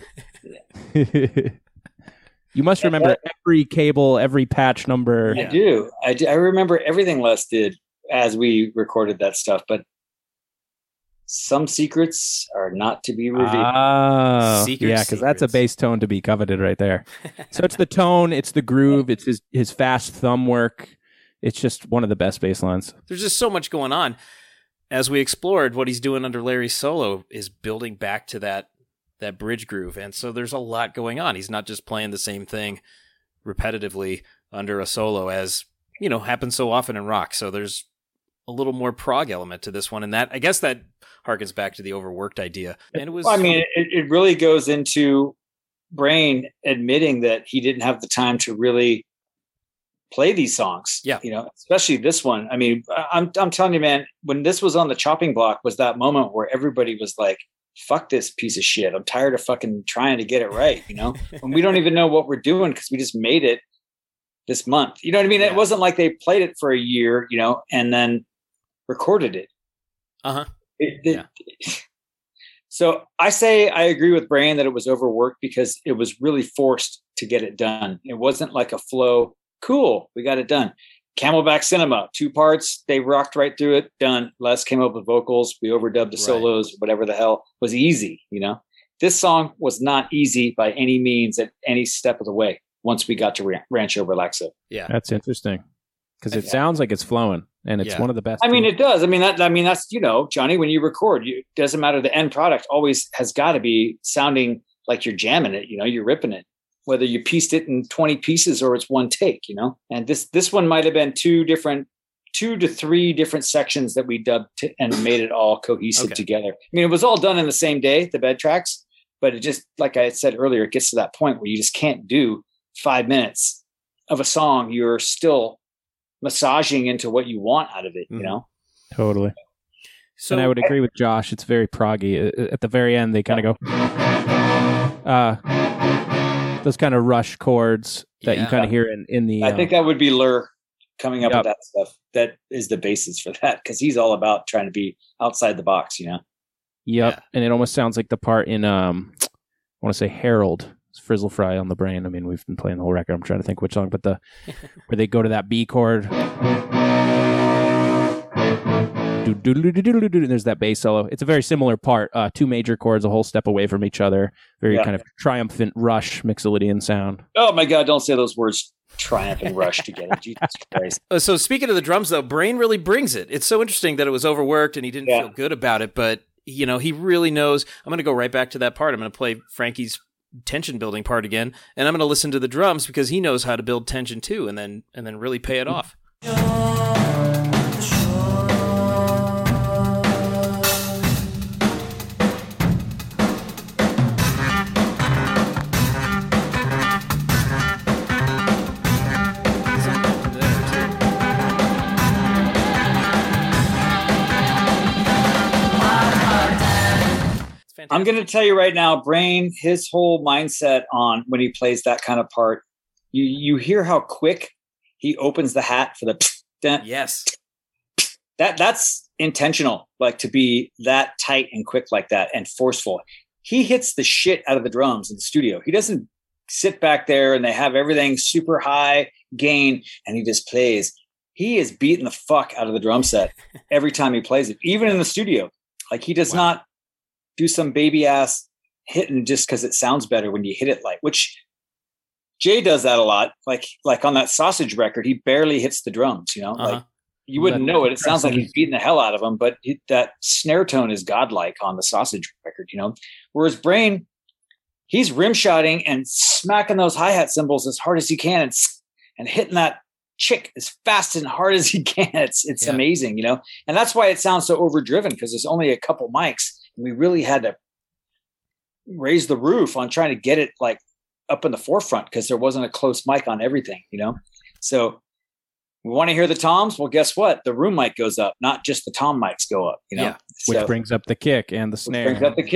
You must remember every cable, every patch number. I do. I remember everything Les did as we recorded that stuff, but some secrets are not to be revealed. Yeah, because that's a bass tone to be coveted right there. So it's the tone, it's the groove, it's his fast thumb work. It's just one of the best bass lines. There's just so much going on. As we explored, what he's doing under Larry's solo is building back to that bridge groove. And so there's a lot going on. He's not just playing the same thing repetitively under a solo as, happens so often in rock. So there's a little more prog element to this one. And that, I guess that harkens back to the overworked idea. And it was, it really goes into Brain admitting that he didn't have the time to really play these songs. Yeah. Especially this one. I mean, I'm telling you, man, when this was on the chopping block was that moment where everybody was like, fuck this piece of shit. I'm tired of fucking trying to get it right. And we don't even know what we're doing because we just made it this month. You know what I mean? Yeah. It wasn't like they played it for a year, and then recorded it. Uh-huh. So I say I agree with Brain that it was overworked because it was really forced to get it done. It wasn't like a flow. Cool, we got it done. Camelback Cinema, 2 parts. They rocked right through it. Done. Les came up with vocals. We overdubbed the solos. Whatever the hell was easy. This song was not easy by any means at any step of the way. Once we got to Rancho Relaxo. Yeah, that's interesting because it sounds like it's flowing, and it's one of the best. I mean, it does. That's Johnny. When you record, it doesn't matter. The end product always has got to be sounding like you're jamming it. You're ripping it. Whether you pieced it in 20 pieces or it's one take, and this one might have been 2 to 3 different sections that we dubbed and made it all cohesive together. I mean, it was all done in the same day, the bed tracks, but it just, like I said earlier, it gets to that point where you just can't do 5 minutes of a song. You're still massaging into what you want out of it, Totally. So, and I would agree with Josh. It's very proggy. At the very end, they kind of go, those kind of rush chords that you kind of hear in the. I think that would be Lur coming up with that stuff. That is the basis for that because he's all about trying to be outside the box, Yep. Yeah. And it almost sounds like the part in I want to say Harold. It's Frizzle Fry on the Brain. I mean, we've been playing the whole record. I'm trying to think which song, but where they go to that B chord. There's that bass solo. It's a very similar part. Two major chords, a whole step away from each other. Very kind of triumphant Rush Mixolydian sound. Oh my God! Don't say those words. Triumph and Rush together. Jesus Christ. So speaking of the drums, though, Brain really brings it. It's so interesting that it was overworked and he didn't feel good about it, but he really knows. I'm going to go right back to that part. I'm going to play Frankie's tension building part again, and I'm going to listen to the drums because he knows how to build tension too, and then really pay it off. I'm going to tell you right now, Brain, his whole mindset on when he plays that kind of part, you hear how quick he opens the hat for the yes. That's intentional, like to be that tight and quick like that and forceful. He hits the shit out of the drums in the studio. He doesn't sit back there and they have everything super high gain and he just plays. He is beating the fuck out of the drum set every time he plays it, even in the studio. Like he does not do some baby ass hitting just because it sounds better when you hit it which Jay does that a lot. Like on that Sausage record, he barely hits the drums, like you wouldn't know it. It sounds like he's beating the hell out of them, but that snare tone is godlike on the Sausage record, whereas Brain, he's rim shotting and smacking those hi-hat cymbals as hard as he can and hitting that chick as fast and hard as he can. It's amazing, and that's why it sounds so overdriven because there's only a couple mics. We really had to raise the roof on trying to get it like up in the forefront because there wasn't a close mic on everything, So we want to hear the toms. Well, guess what? The room mic goes up, not just the tom mics go up, Which brings up the kick and the snare.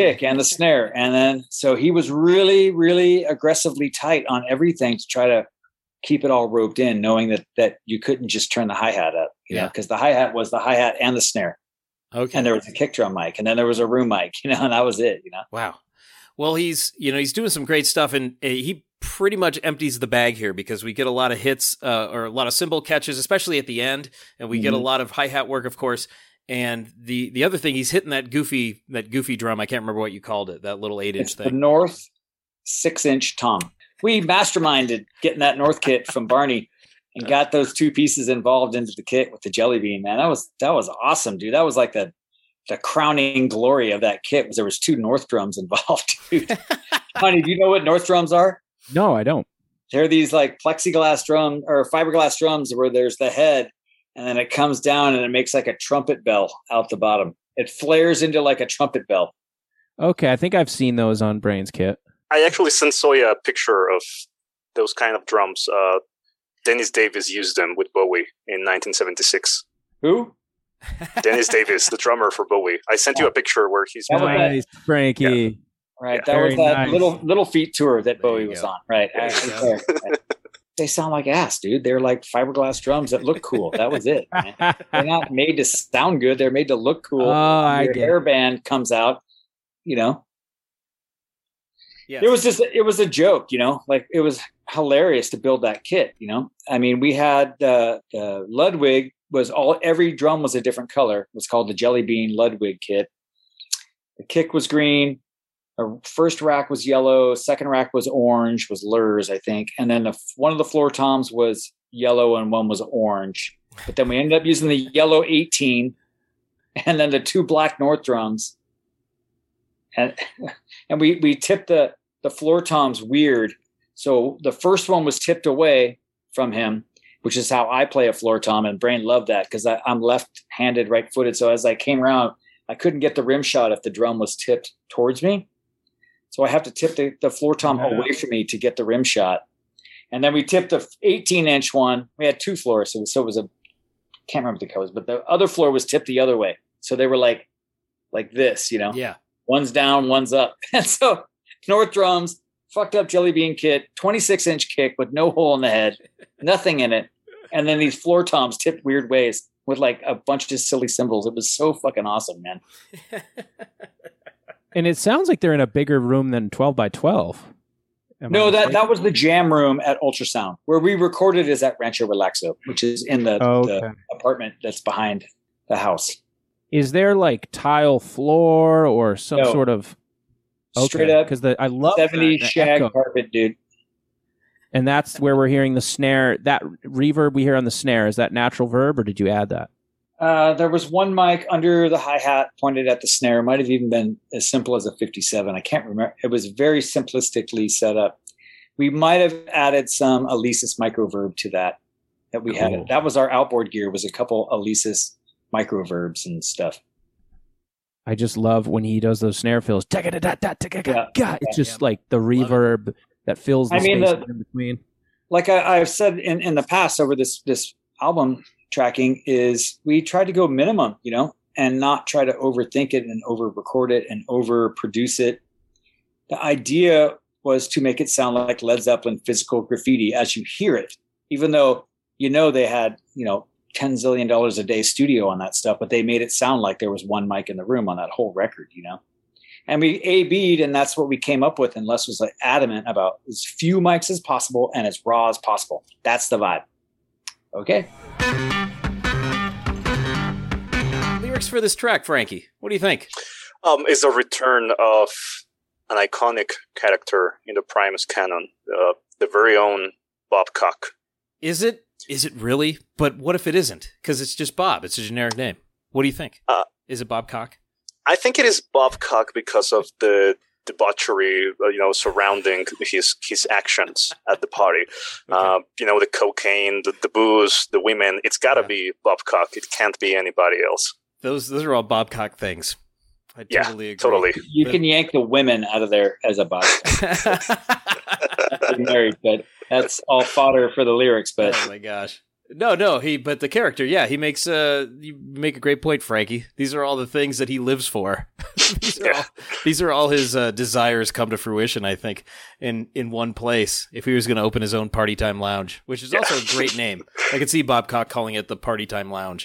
And then, so he was really, really aggressively tight on everything to try to keep it all roped in, knowing that you couldn't just turn the hi-hat up, because the hi-hat was the hi-hat and the snare. Okay. And there was a kick drum mic, and then there was a room mic, and that was it, Wow. Well, he's doing some great stuff, and he pretty much empties the bag here because we get a lot of hits or a lot of cymbal catches, especially at the end, and we get a lot of hi-hat work, of course. And the other thing, he's hitting that goofy drum. I can't remember what you called it, that little 8-inch thing. The North 6-inch tom. We masterminded getting that North kit from Barney. And got those two pieces involved into the kit with the Jelly Bean, man. That was awesome, dude. That was like the crowning glory of that kit was there was two North drums involved, dude. Honey, do you know what North drums are? No, I don't. They're these like plexiglass drum or fiberglass drums where there's the head and then it comes down and it makes like a trumpet bell out the bottom. It flares into like a trumpet bell. Okay, I think I've seen those on Brain's kit. I actually sent Soya a picture of those kind of drums. Dennis Davis used them with Bowie in 1976. Who? Dennis Davis, the drummer for Bowie. I sent you a picture where he's nice, Frankie. Yeah. Right, that was that Little Feat tour that Bowie was on. Right. They sound like ass, dude. They're like fiberglass drums that look cool. That was it, man. They're not made to sound good. They're made to look cool. Oh, I get hair band comes out, Yes. It was a joke, like it was hilarious to build that kit, I mean, we had Ludwig every drum was a different color. It was called the Jelly Bean Ludwig kit. The kick was green. Our first rack was yellow. Second rack was orange, was Lurs, I think. And then one of the floor toms was yellow and one was orange. But then we ended up using the yellow 18 and then the two black North drums. And we tipped the floor toms weird. So the first one was tipped away from him, which is how I play a floor tom. And Brain loved that because I'm left-handed, right-footed. So as I came around, I couldn't get the rim shot if the drum was tipped towards me. So I have to tip the floor tom away from me to get the rim shot. And then we tipped the 18-inch one. We had two floors, so it was can't remember the colors, but the other floor was tipped the other way. So they were like this, Yeah. One's down, one's up. And so North drums, fucked up Jelly Bean kit, 26-inch kick with no hole in the head, nothing in it. And then these floor toms tipped weird ways with like a bunch of silly cymbals. It was so fucking awesome, man. And it sounds like they're in a bigger room than 12 by 12. No, that was the jam room at Ultrasound. Where we recorded is at Rancho Relaxo, which is in the apartment that's behind the house. Is there like tile floor or some sort of straight up? Because I love 70s shag echo. carpet, dude. And that's where we're hearing the snare. That reverb we hear on the snare, is that natural verb or did you add that? There was one mic under the hi-hat pointed at the snare. It might have even been as simple as a 57. I can't remember. It was very simplistically set up. We might have added some Alesis microverb to that we had. That was our outboard gear, was a couple Alesis microverbs and stuff. I just love when he does those snare fills. It's just like the reverb that fills the space in between. Like I've said in the past over this album tracking is we try to go minimum, and not try to overthink it and over record it and over produce it. The idea was to make it sound like Led Zeppelin physical graffiti as you hear it, even though, they had, $10 zillion a day studio on that stuff, but they made it sound like there was one mic in the room on that whole record, and we A-B'd, and that's what we came up with. And Les was like adamant about as few mics as possible and as raw as possible. That's the vibe. Okay. Lyrics for this track, Frankie. What do you think? Is a return of an iconic character in the Primus canon, the very own Bob Cock. Is it? Is it really? But what if it isn't? Because it's just Bob. It's a generic name. What do you think? Is it Bob Cock? I think it is Bob Cock because of the debauchery, surrounding his actions at the party. Okay. The cocaine, the booze, the women. It's got to be Bob Cock. It can't be anybody else. Those are all Bob Cock things. I totally agree. Totally. You can yank the women out of there as a Bob Cock. Married, but that's all fodder for the lyrics. But oh my gosh. No, but the character, he makes you make a great point, Frankie. These are all the things that he lives for. These are all his desires come to fruition, I think, in one place. If he was going to open his own Party Time Lounge, which is also a great name. I could see Bob Cock calling it the Party Time Lounge.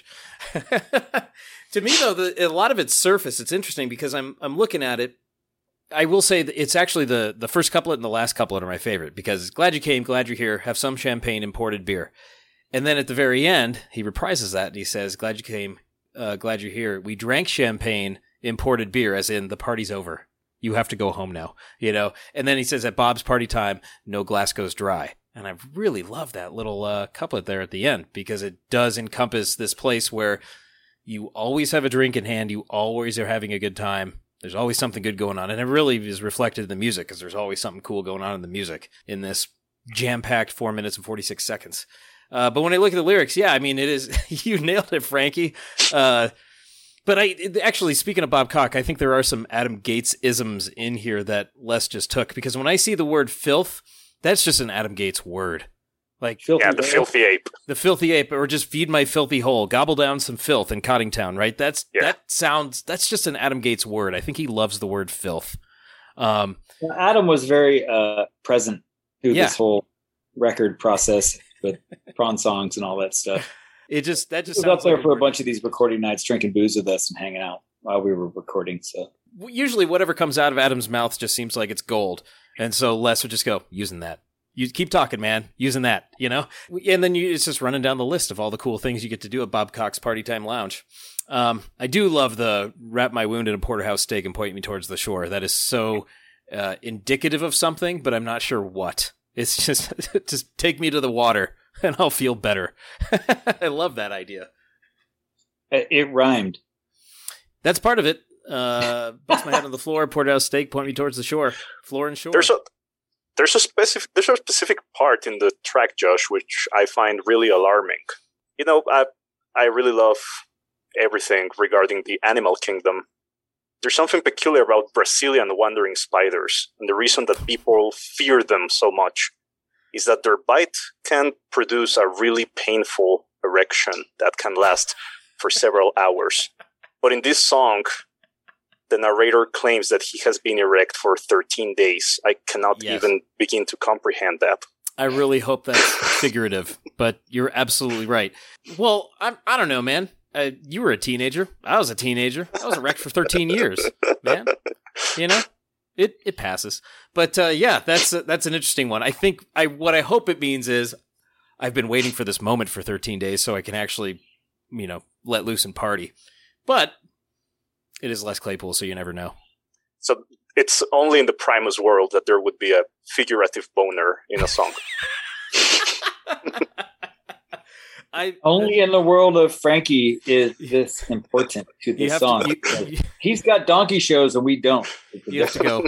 To me, though, a lot of its surface, it's interesting because I'm looking at it. I will say that it's actually the first couplet and the last couplet are my favorite because glad you came, glad you're here, have some champagne, imported beer. And then at the very end, he reprises that and he says, glad you came, glad you're here. We drank champagne, imported beer, as in the party's over. You have to go home now, And then he says, at Bob's party time, no glass goes dry. And I really love that little couplet there at the end because it does encompass this place where you always have a drink in hand. You always are having a good time. There's always something good going on. And it really is reflected in the music because there's always something cool going on in the music in this jam-packed 4 minutes and 46 seconds. But when I look at the lyrics, it is, you nailed it, Frankie. But actually, speaking of Bob Cock, I think there are some Adam Gates isms in here that Les just took because when I see the word filth, that's just an Adam Gates word. Like the filthy ape. The filthy ape, or just feed my filthy hole, gobble down some filth in Cottingtown, right? That's just an Adam Gates word. I think he loves the word filth. Adam was very present through this whole record process with Prawn songs and all that stuff. That just he was up there for a bunch of these recording nights, drinking booze with us and hanging out while we were recording. So usually, whatever comes out of Adam's mouth just seems like it's gold, and so Les would just go using that. You keep talking, man. Using that, And then it's just running down the list of all the cool things you get to do at Bob Cock's Party Time Lounge. I do love the wrap my wound in a porterhouse steak and point me towards the shore. That is so indicative of something, but I'm not sure what. It's just take me to the water and I'll feel better. I love that idea. It rhymed. That's part of it. Bust my head on the floor, porterhouse steak, point me towards the shore. Floor and shore. There's a specific part in the track, Josh, which I find really alarming. I really love everything regarding the animal kingdom. There's something peculiar about Brazilian wandering spiders, and the reason that people fear them so much is that their bite can produce a really painful erection that can last for several hours. But in this song, the narrator claims that he has been erect for 13 days. I cannot even begin to comprehend that. I really hope that's figurative, but you're absolutely right. Well, I don't know, man. You were a teenager. I was a teenager. I was erect for 13 years, man. You know, it passes. But yeah, that's an interesting one. I think what I hope it means is I've been waiting for this moment for 13 days so I can actually, let loose and party. But it is Les Claypool, so you never know. So it's only in the Primus world that there would be a figurative boner in a song. Only in the world of Frankie is this important to this song. He's got donkey shows and we don't. You have to go.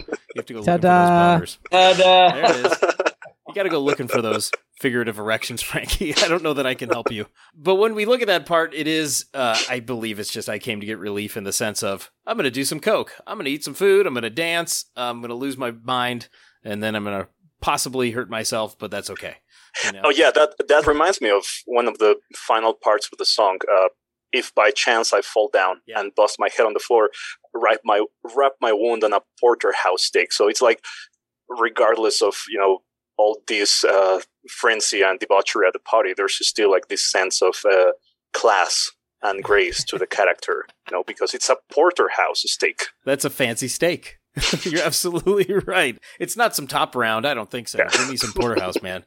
Ta-da! Looking for those boners. Ta-da! There it is. You got to go looking for those figurative erections, Frankie. I don't know that I can help you. But when we look at that part, it is, I believe it's just I came to get relief in the sense of I'm going to do some coke. I'm going to eat some food. I'm going to dance. I'm going to lose my mind. And then I'm going to possibly hurt myself, but that's okay. Oh yeah, that reminds me of one of the final parts of the song. If by chance I fall down and bust my head on the floor, wrap my wound on a porterhouse steak. So it's like, regardless of all this frenzy and debauchery at the party, there's still like this sense of class and grace to the character. Because it's a porterhouse steak. That's a fancy steak. You're absolutely right. It's not some top round. I don't think so. Yeah. Give me some porterhouse, man.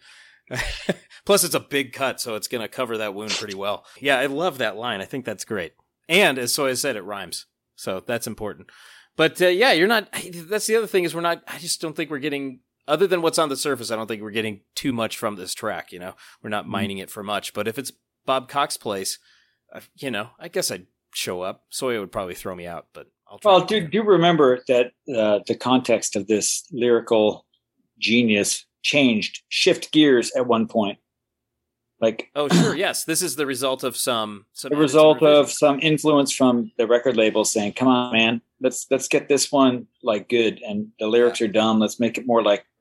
Plus, it's a big cut, so it's going to cover that wound pretty well. Yeah, I love that line. I think that's great. And as Soya said, it rhymes. So that's important. But yeah, you're not. That's the other thing is we're not. I just don't think we're getting. Other than what's on the surface, I don't think we're getting too much from this track. We're not mining it for much. But if it's Bob Cox's place, I guess I'd show up. Soya would probably throw me out, but I'll try. Well, do remember that the context of this lyrical genius shift gears at one point. Oh, sure, yes. This is the result of some influence from the record label saying, "Come on, man, let's get this one good." And the lyrics are dumb. Let's make it more like.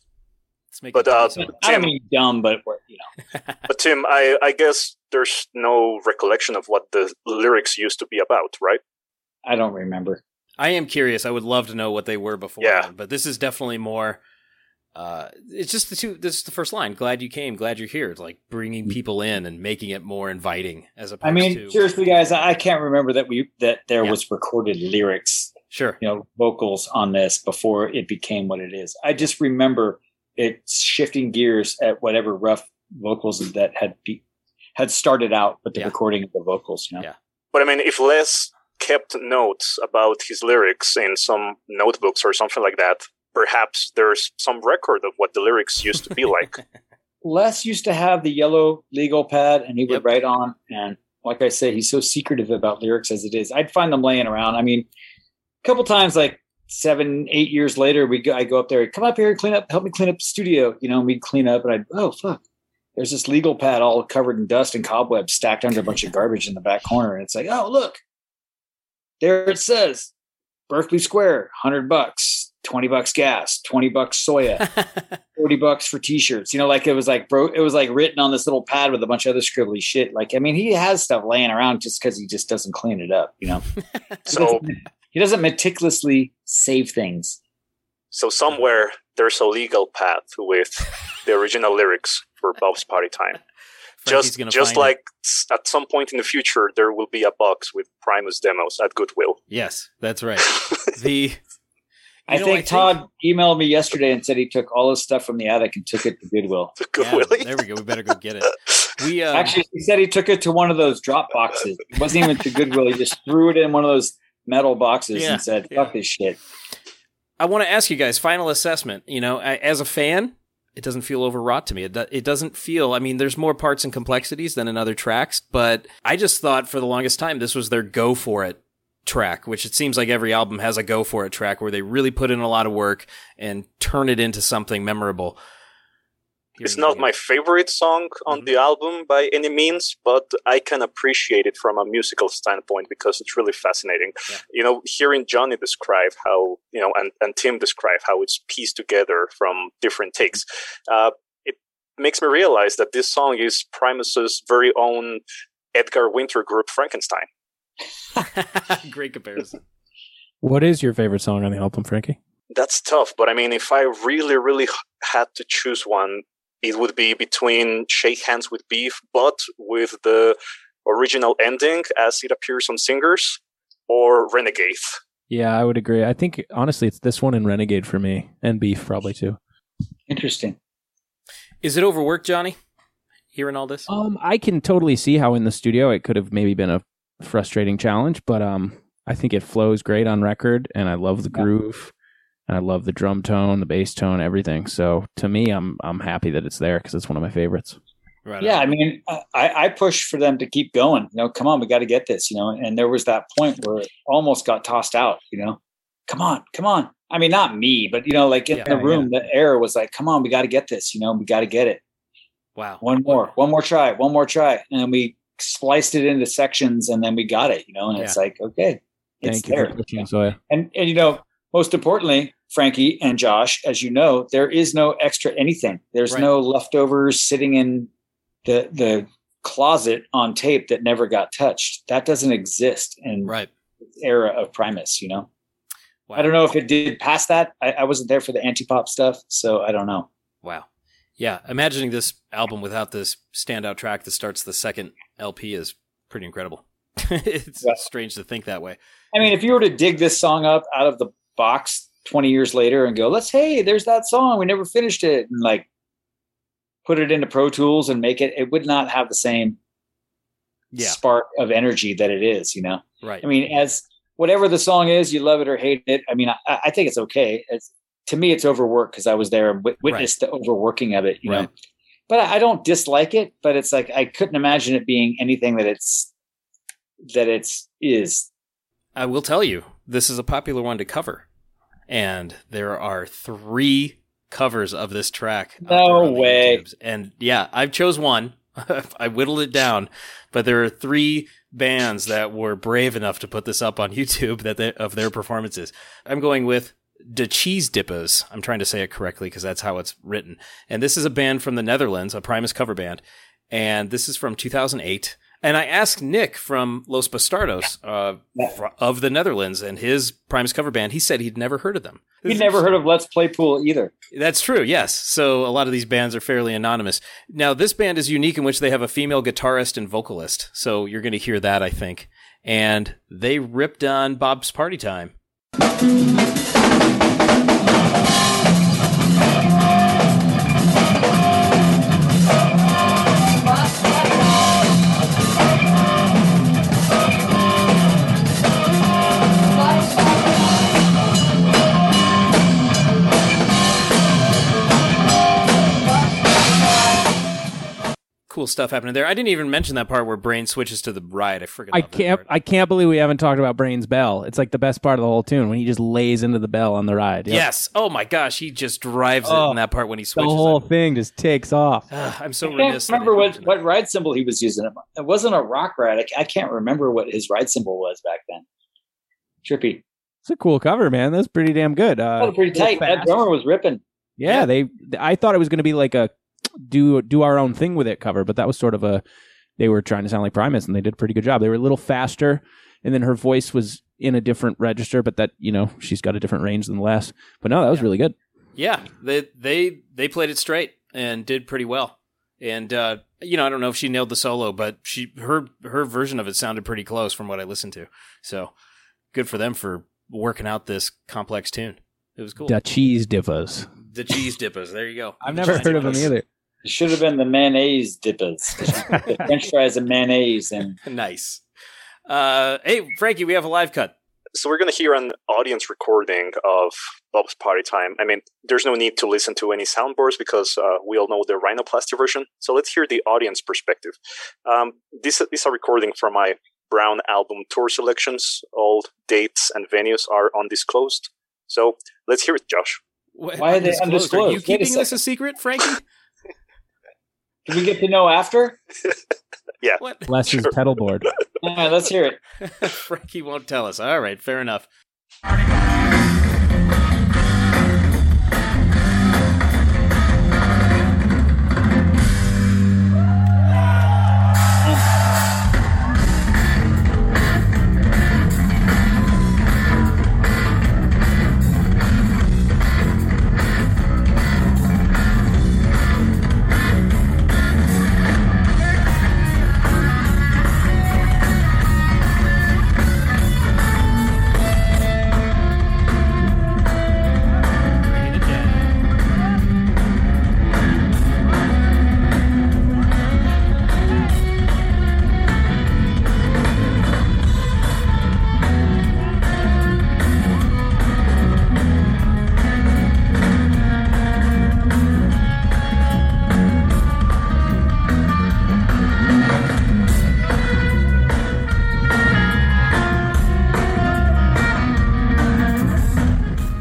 But I don't mean dumb, but But Tim, I guess there's no recollection of what the lyrics used to be about, right? I don't remember. I am curious. I would love to know what they were before. Yeah. But this is definitely more. It's just this is the first line. Glad you came. Glad you're here. It's like bringing people in and making it more inviting as opposed to. Seriously, guys, I can't remember that there was recorded lyrics. Sure. Vocals on this before it became what it is. I just remember it shifting gears at whatever rough vocals that had started out with the recording of the vocals. Yeah. But if Les kept notes about his lyrics in some notebooks or something like that, perhaps there's some record of what the lyrics used to be like. Les used to have the yellow legal pad, and he would write on. And like I say, he's so secretive about lyrics as it is. I'd find them laying around. A couple times, 7-8 years later, I go up there, come up here, help me clean up the studio. And we'd clean up, and oh, fuck. There's this legal pad all covered in dust and cobwebs stacked under a bunch of garbage in the back corner. And it's like, oh, look. There it says, Berkeley Square, $100. $20 gas, $20 soya, $40 for t-shirts. It was written on this little pad with a bunch of other scribbly shit. He has stuff laying around just because he just doesn't clean it up. So he doesn't meticulously save things. So somewhere there's a legal path with the original lyrics for Bob's Party Time. Just like at some point in the future, there will be a box with Primus demos at Goodwill. Yes, that's right. I think Todd emailed me yesterday and said he took all his stuff from the attic and took it to Goodwill. Yeah, there we go. We better go get it. Actually, he said he took it to one of those drop boxes. It wasn't even to Goodwill. He just threw it in one of those metal boxes and said, fuck this shit. I want to ask you guys, final assessment. As a fan, it doesn't feel overwrought to me. It doesn't feel, there's more parts and complexities than in other tracks, but I just thought for the longest time this was their go for it track, which it seems like every album has a go for it track where they really put in a lot of work and turn it into something memorable. It's not my favorite song on the album by any means, but I can appreciate it from a musical standpoint because it's really fascinating. Yeah. Hearing Johnny describe how, and Tim describe how it's pieced together from different takes, it makes me realize that this song is Primus's very own Edgar Winter group Frankenstein. Great comparison. What is your favorite song on the album, Frankie? That's tough, but if I really, really had to choose one, it would be between Shake Hands with Beef, but with the original ending as it appears on Singers, or Renegade. Yeah, I would agree. I think, honestly, it's this one and Renegade for me, and Beef probably too. Interesting. Is it overworked, Johnny? Hearing all this? I can totally see how in the studio it could have maybe been a frustrating challenge, but I think it flows great on record, and I love the groove, and I love the drum tone, the bass tone, everything. So to me, I'm happy that it's there because it's one of my favorites. Right. Yeah, I mean, I push for them to keep going. Come on, we got to get this. And there was that point where it almost got tossed out. Come on. I mean, not me, but like in the room, the air was like, come on, we got to get this. We got to get it. Wow. One more try, and then we spliced it into sections, and then we got it. And it's like, okay, it's Thank there. You for pushing, Zoya. And most importantly, Frankie and Josh, as you know, there is no extra anything. There's no leftovers sitting in the closet on tape that never got touched. That doesn't exist in the era of Primus, Wow. I don't know if it did past that. I wasn't there for the anti-pop stuff, so I don't know. Wow. Yeah, imagining this album without this standout track that starts the second LP is pretty incredible. It's strange to think that way. I mean, if you were to dig this song up out of the box 20 years later and go, there's that song, we never finished it, and like put it into Pro Tools and make it would not have the same spark of energy that it is, Right. I mean, as whatever the song is, you love it or hate it. I mean, I think it's okay. To me, it's overworked because I was there and witnessed the overworking of it, you know. But I don't dislike it, but it's like I couldn't imagine it being anything that it is. I will tell you, this is a popular one to cover. And there are 3 covers of this track. No way. YouTubes. And yeah, I've chose one. I whittled it down, but there are 3 bands that were brave enough to put this up on YouTube of their performances. I'm going with De Cheese Dippers. I'm trying to say it correctly because that's how it's written. And this is a band from the Netherlands, a Primus cover band. And this is from 2008. And I asked Nick from Los Bastardos of the Netherlands and his Primus cover band. He said he'd never heard of them. He'd never heard of Let's Play Pool either. That's true, yes. So a lot of these bands are fairly anonymous. Now, this band is unique in which they have a female guitarist and vocalist. So you're going to hear that, I think. And they ripped on Bob's Party Time. Cool stuff happening there. I didn't even mention that part where Brain switches to the ride. I forgot. I can't believe we haven't talked about Brain's bell. It's like the best part of the whole tune when he just lays into the bell on the ride. Yep. Yes. Oh my gosh, he just drives it in that part when he switches. The whole thing just takes off. I'm so remiss. I can't remember what ride cymbal he was using. It wasn't a rock ride. I can't remember what his ride cymbal was back then. Trippy. It's a cool cover, man. That's pretty damn good. Pretty tight. That drummer was ripping. Yeah, I thought it was going to be like a do our own thing with it cover, but that was sort of they were trying to sound like Primus, and they did a pretty good job. They were a little faster, and then her voice was in a different register, but that, she's got a different range than Les. But no, that was really good. Yeah, they played it straight and did pretty well. And I don't know if she nailed the solo, but her version of it sounded pretty close from what I listened to. So good for them for working out this complex tune. It was cool. The Cheese Dippers. The Cheese Dippers. There you go. I've never heard of them either. It should have been the mayonnaise dippers. The French fries and mayonnaise. And nice. Hey, Frankie, we have a live cut. So we're going to hear an audience recording of Bob's Party Time. I mean, there's no need to listen to any soundboards because we all know the rhinoplasty version. So let's hear the audience perspective. This is a recording from my Brown album tour selections. All dates and venues are undisclosed. So let's hear it, Josh. Why are they undisclosed? Are you keeping this a secret, Frankie? Can we get to know after? Yeah. What? Les's pedal board. All right, let's hear it. Frankie won't tell us. All right, fair enough.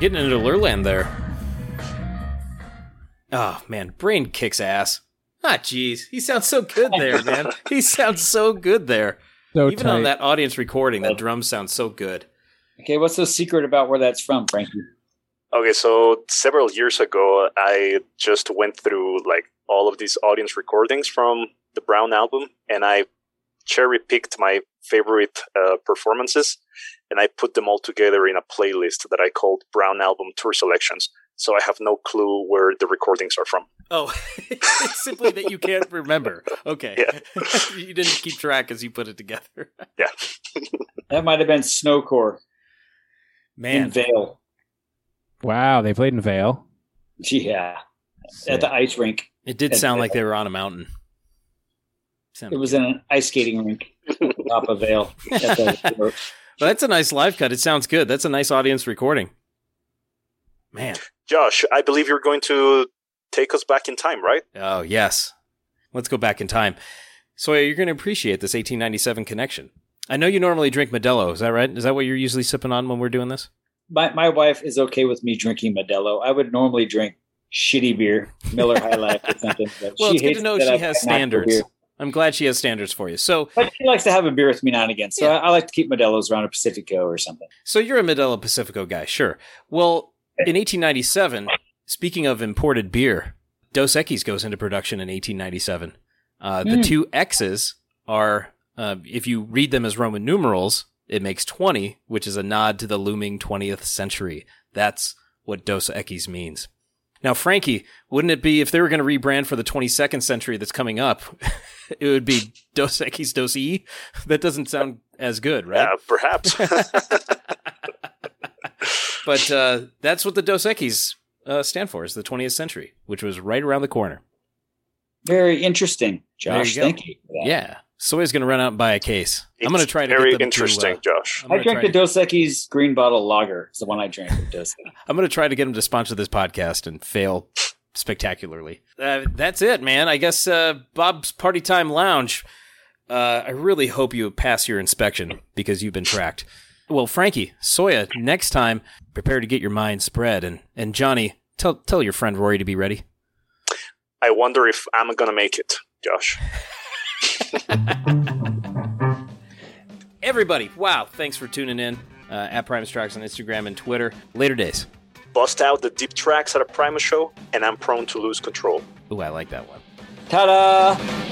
getting into Lurland there. Oh, man. Brain kicks ass. Ah, jeez. He sounds so good there, man. He sounds so good there. So Even tight. on that audience recording, the drums sound so good. Okay, what's the secret about where that's from, Frankie? Okay, so several years ago, I just went through like all of these audience recordings from the Brown album, and I cherry-picked my favorite performances, and I put them all together in a playlist that I called Brown Album Tour Selections. So I have no clue where the recordings are from. Oh, it's simply that you can't remember. Okay. Yeah. You didn't keep track as you put it together. Yeah. That might have been Snowcore in Man. Vail. Wow, they played in Vail. Yeah, at the ice rink. It did sound like they were on a mountain. It was in an ice skating rink top of Vail. Well, that's a nice live cut. It sounds good. That's a nice audience recording. Man. Josh, I believe you're going to take us back in time, right? Oh, yes. Let's go back in time. So you're going to appreciate this 1897 connection. I know you normally drink Modelo. Is that right? Is that what you're usually sipping on when we're doing this? My wife is okay with me drinking Modelo. I would normally drink shitty beer, Miller High Life or something. But Well, she it's good hates to know that she I has have natural standards. beer. I'm glad she has standards for you. So But she likes to have a beer with me now and again. So Yeah. I like to keep Modelo's around a Pacifico or something. you're a Modelo Pacifico guy, sure. Well, in 1897, speaking of imported beer, Dos Equis goes into production in 1897. The two X's are, if you read them as Roman numerals, it makes 20, which is a nod to the looming 20th century. That's what Dos Equis means. Now, Frankie, wouldn't it be, if they were going to rebrand for the 22nd century that's coming up, it would be Dos Equis Dos E? That doesn't sound as good, right? Yeah, perhaps. But that's what the Dos Equis stand for, is the 20th century, which was right around the corner. Very interesting, There you Josh. go. Thank you for that. Yeah. Soy's going to run out and buy a case. I'm going to It's try to very get them interesting, Josh. I'm I gonna drank try the Dos Equis green bottle lager. It's the one I drank with Dos Equis. I'm going to try to get them to sponsor this podcast and fail spectacularly. That's it, man. I guess Bob's Party Time Lounge. I really hope you pass your inspection because you've been tracked. Well, Frankie, Soya, next time, prepare to get your mind spread. And Johnny, tell your friend Rory to be ready. I wonder if I'm going to make it, Josh. Everybody, wow, thanks for tuning in at Primus Tracks on Instagram and Twitter. Later days. Bust out the deep tracks at a Primus show, and I'm prone to lose control. Ooh, I like that one. Ta-da!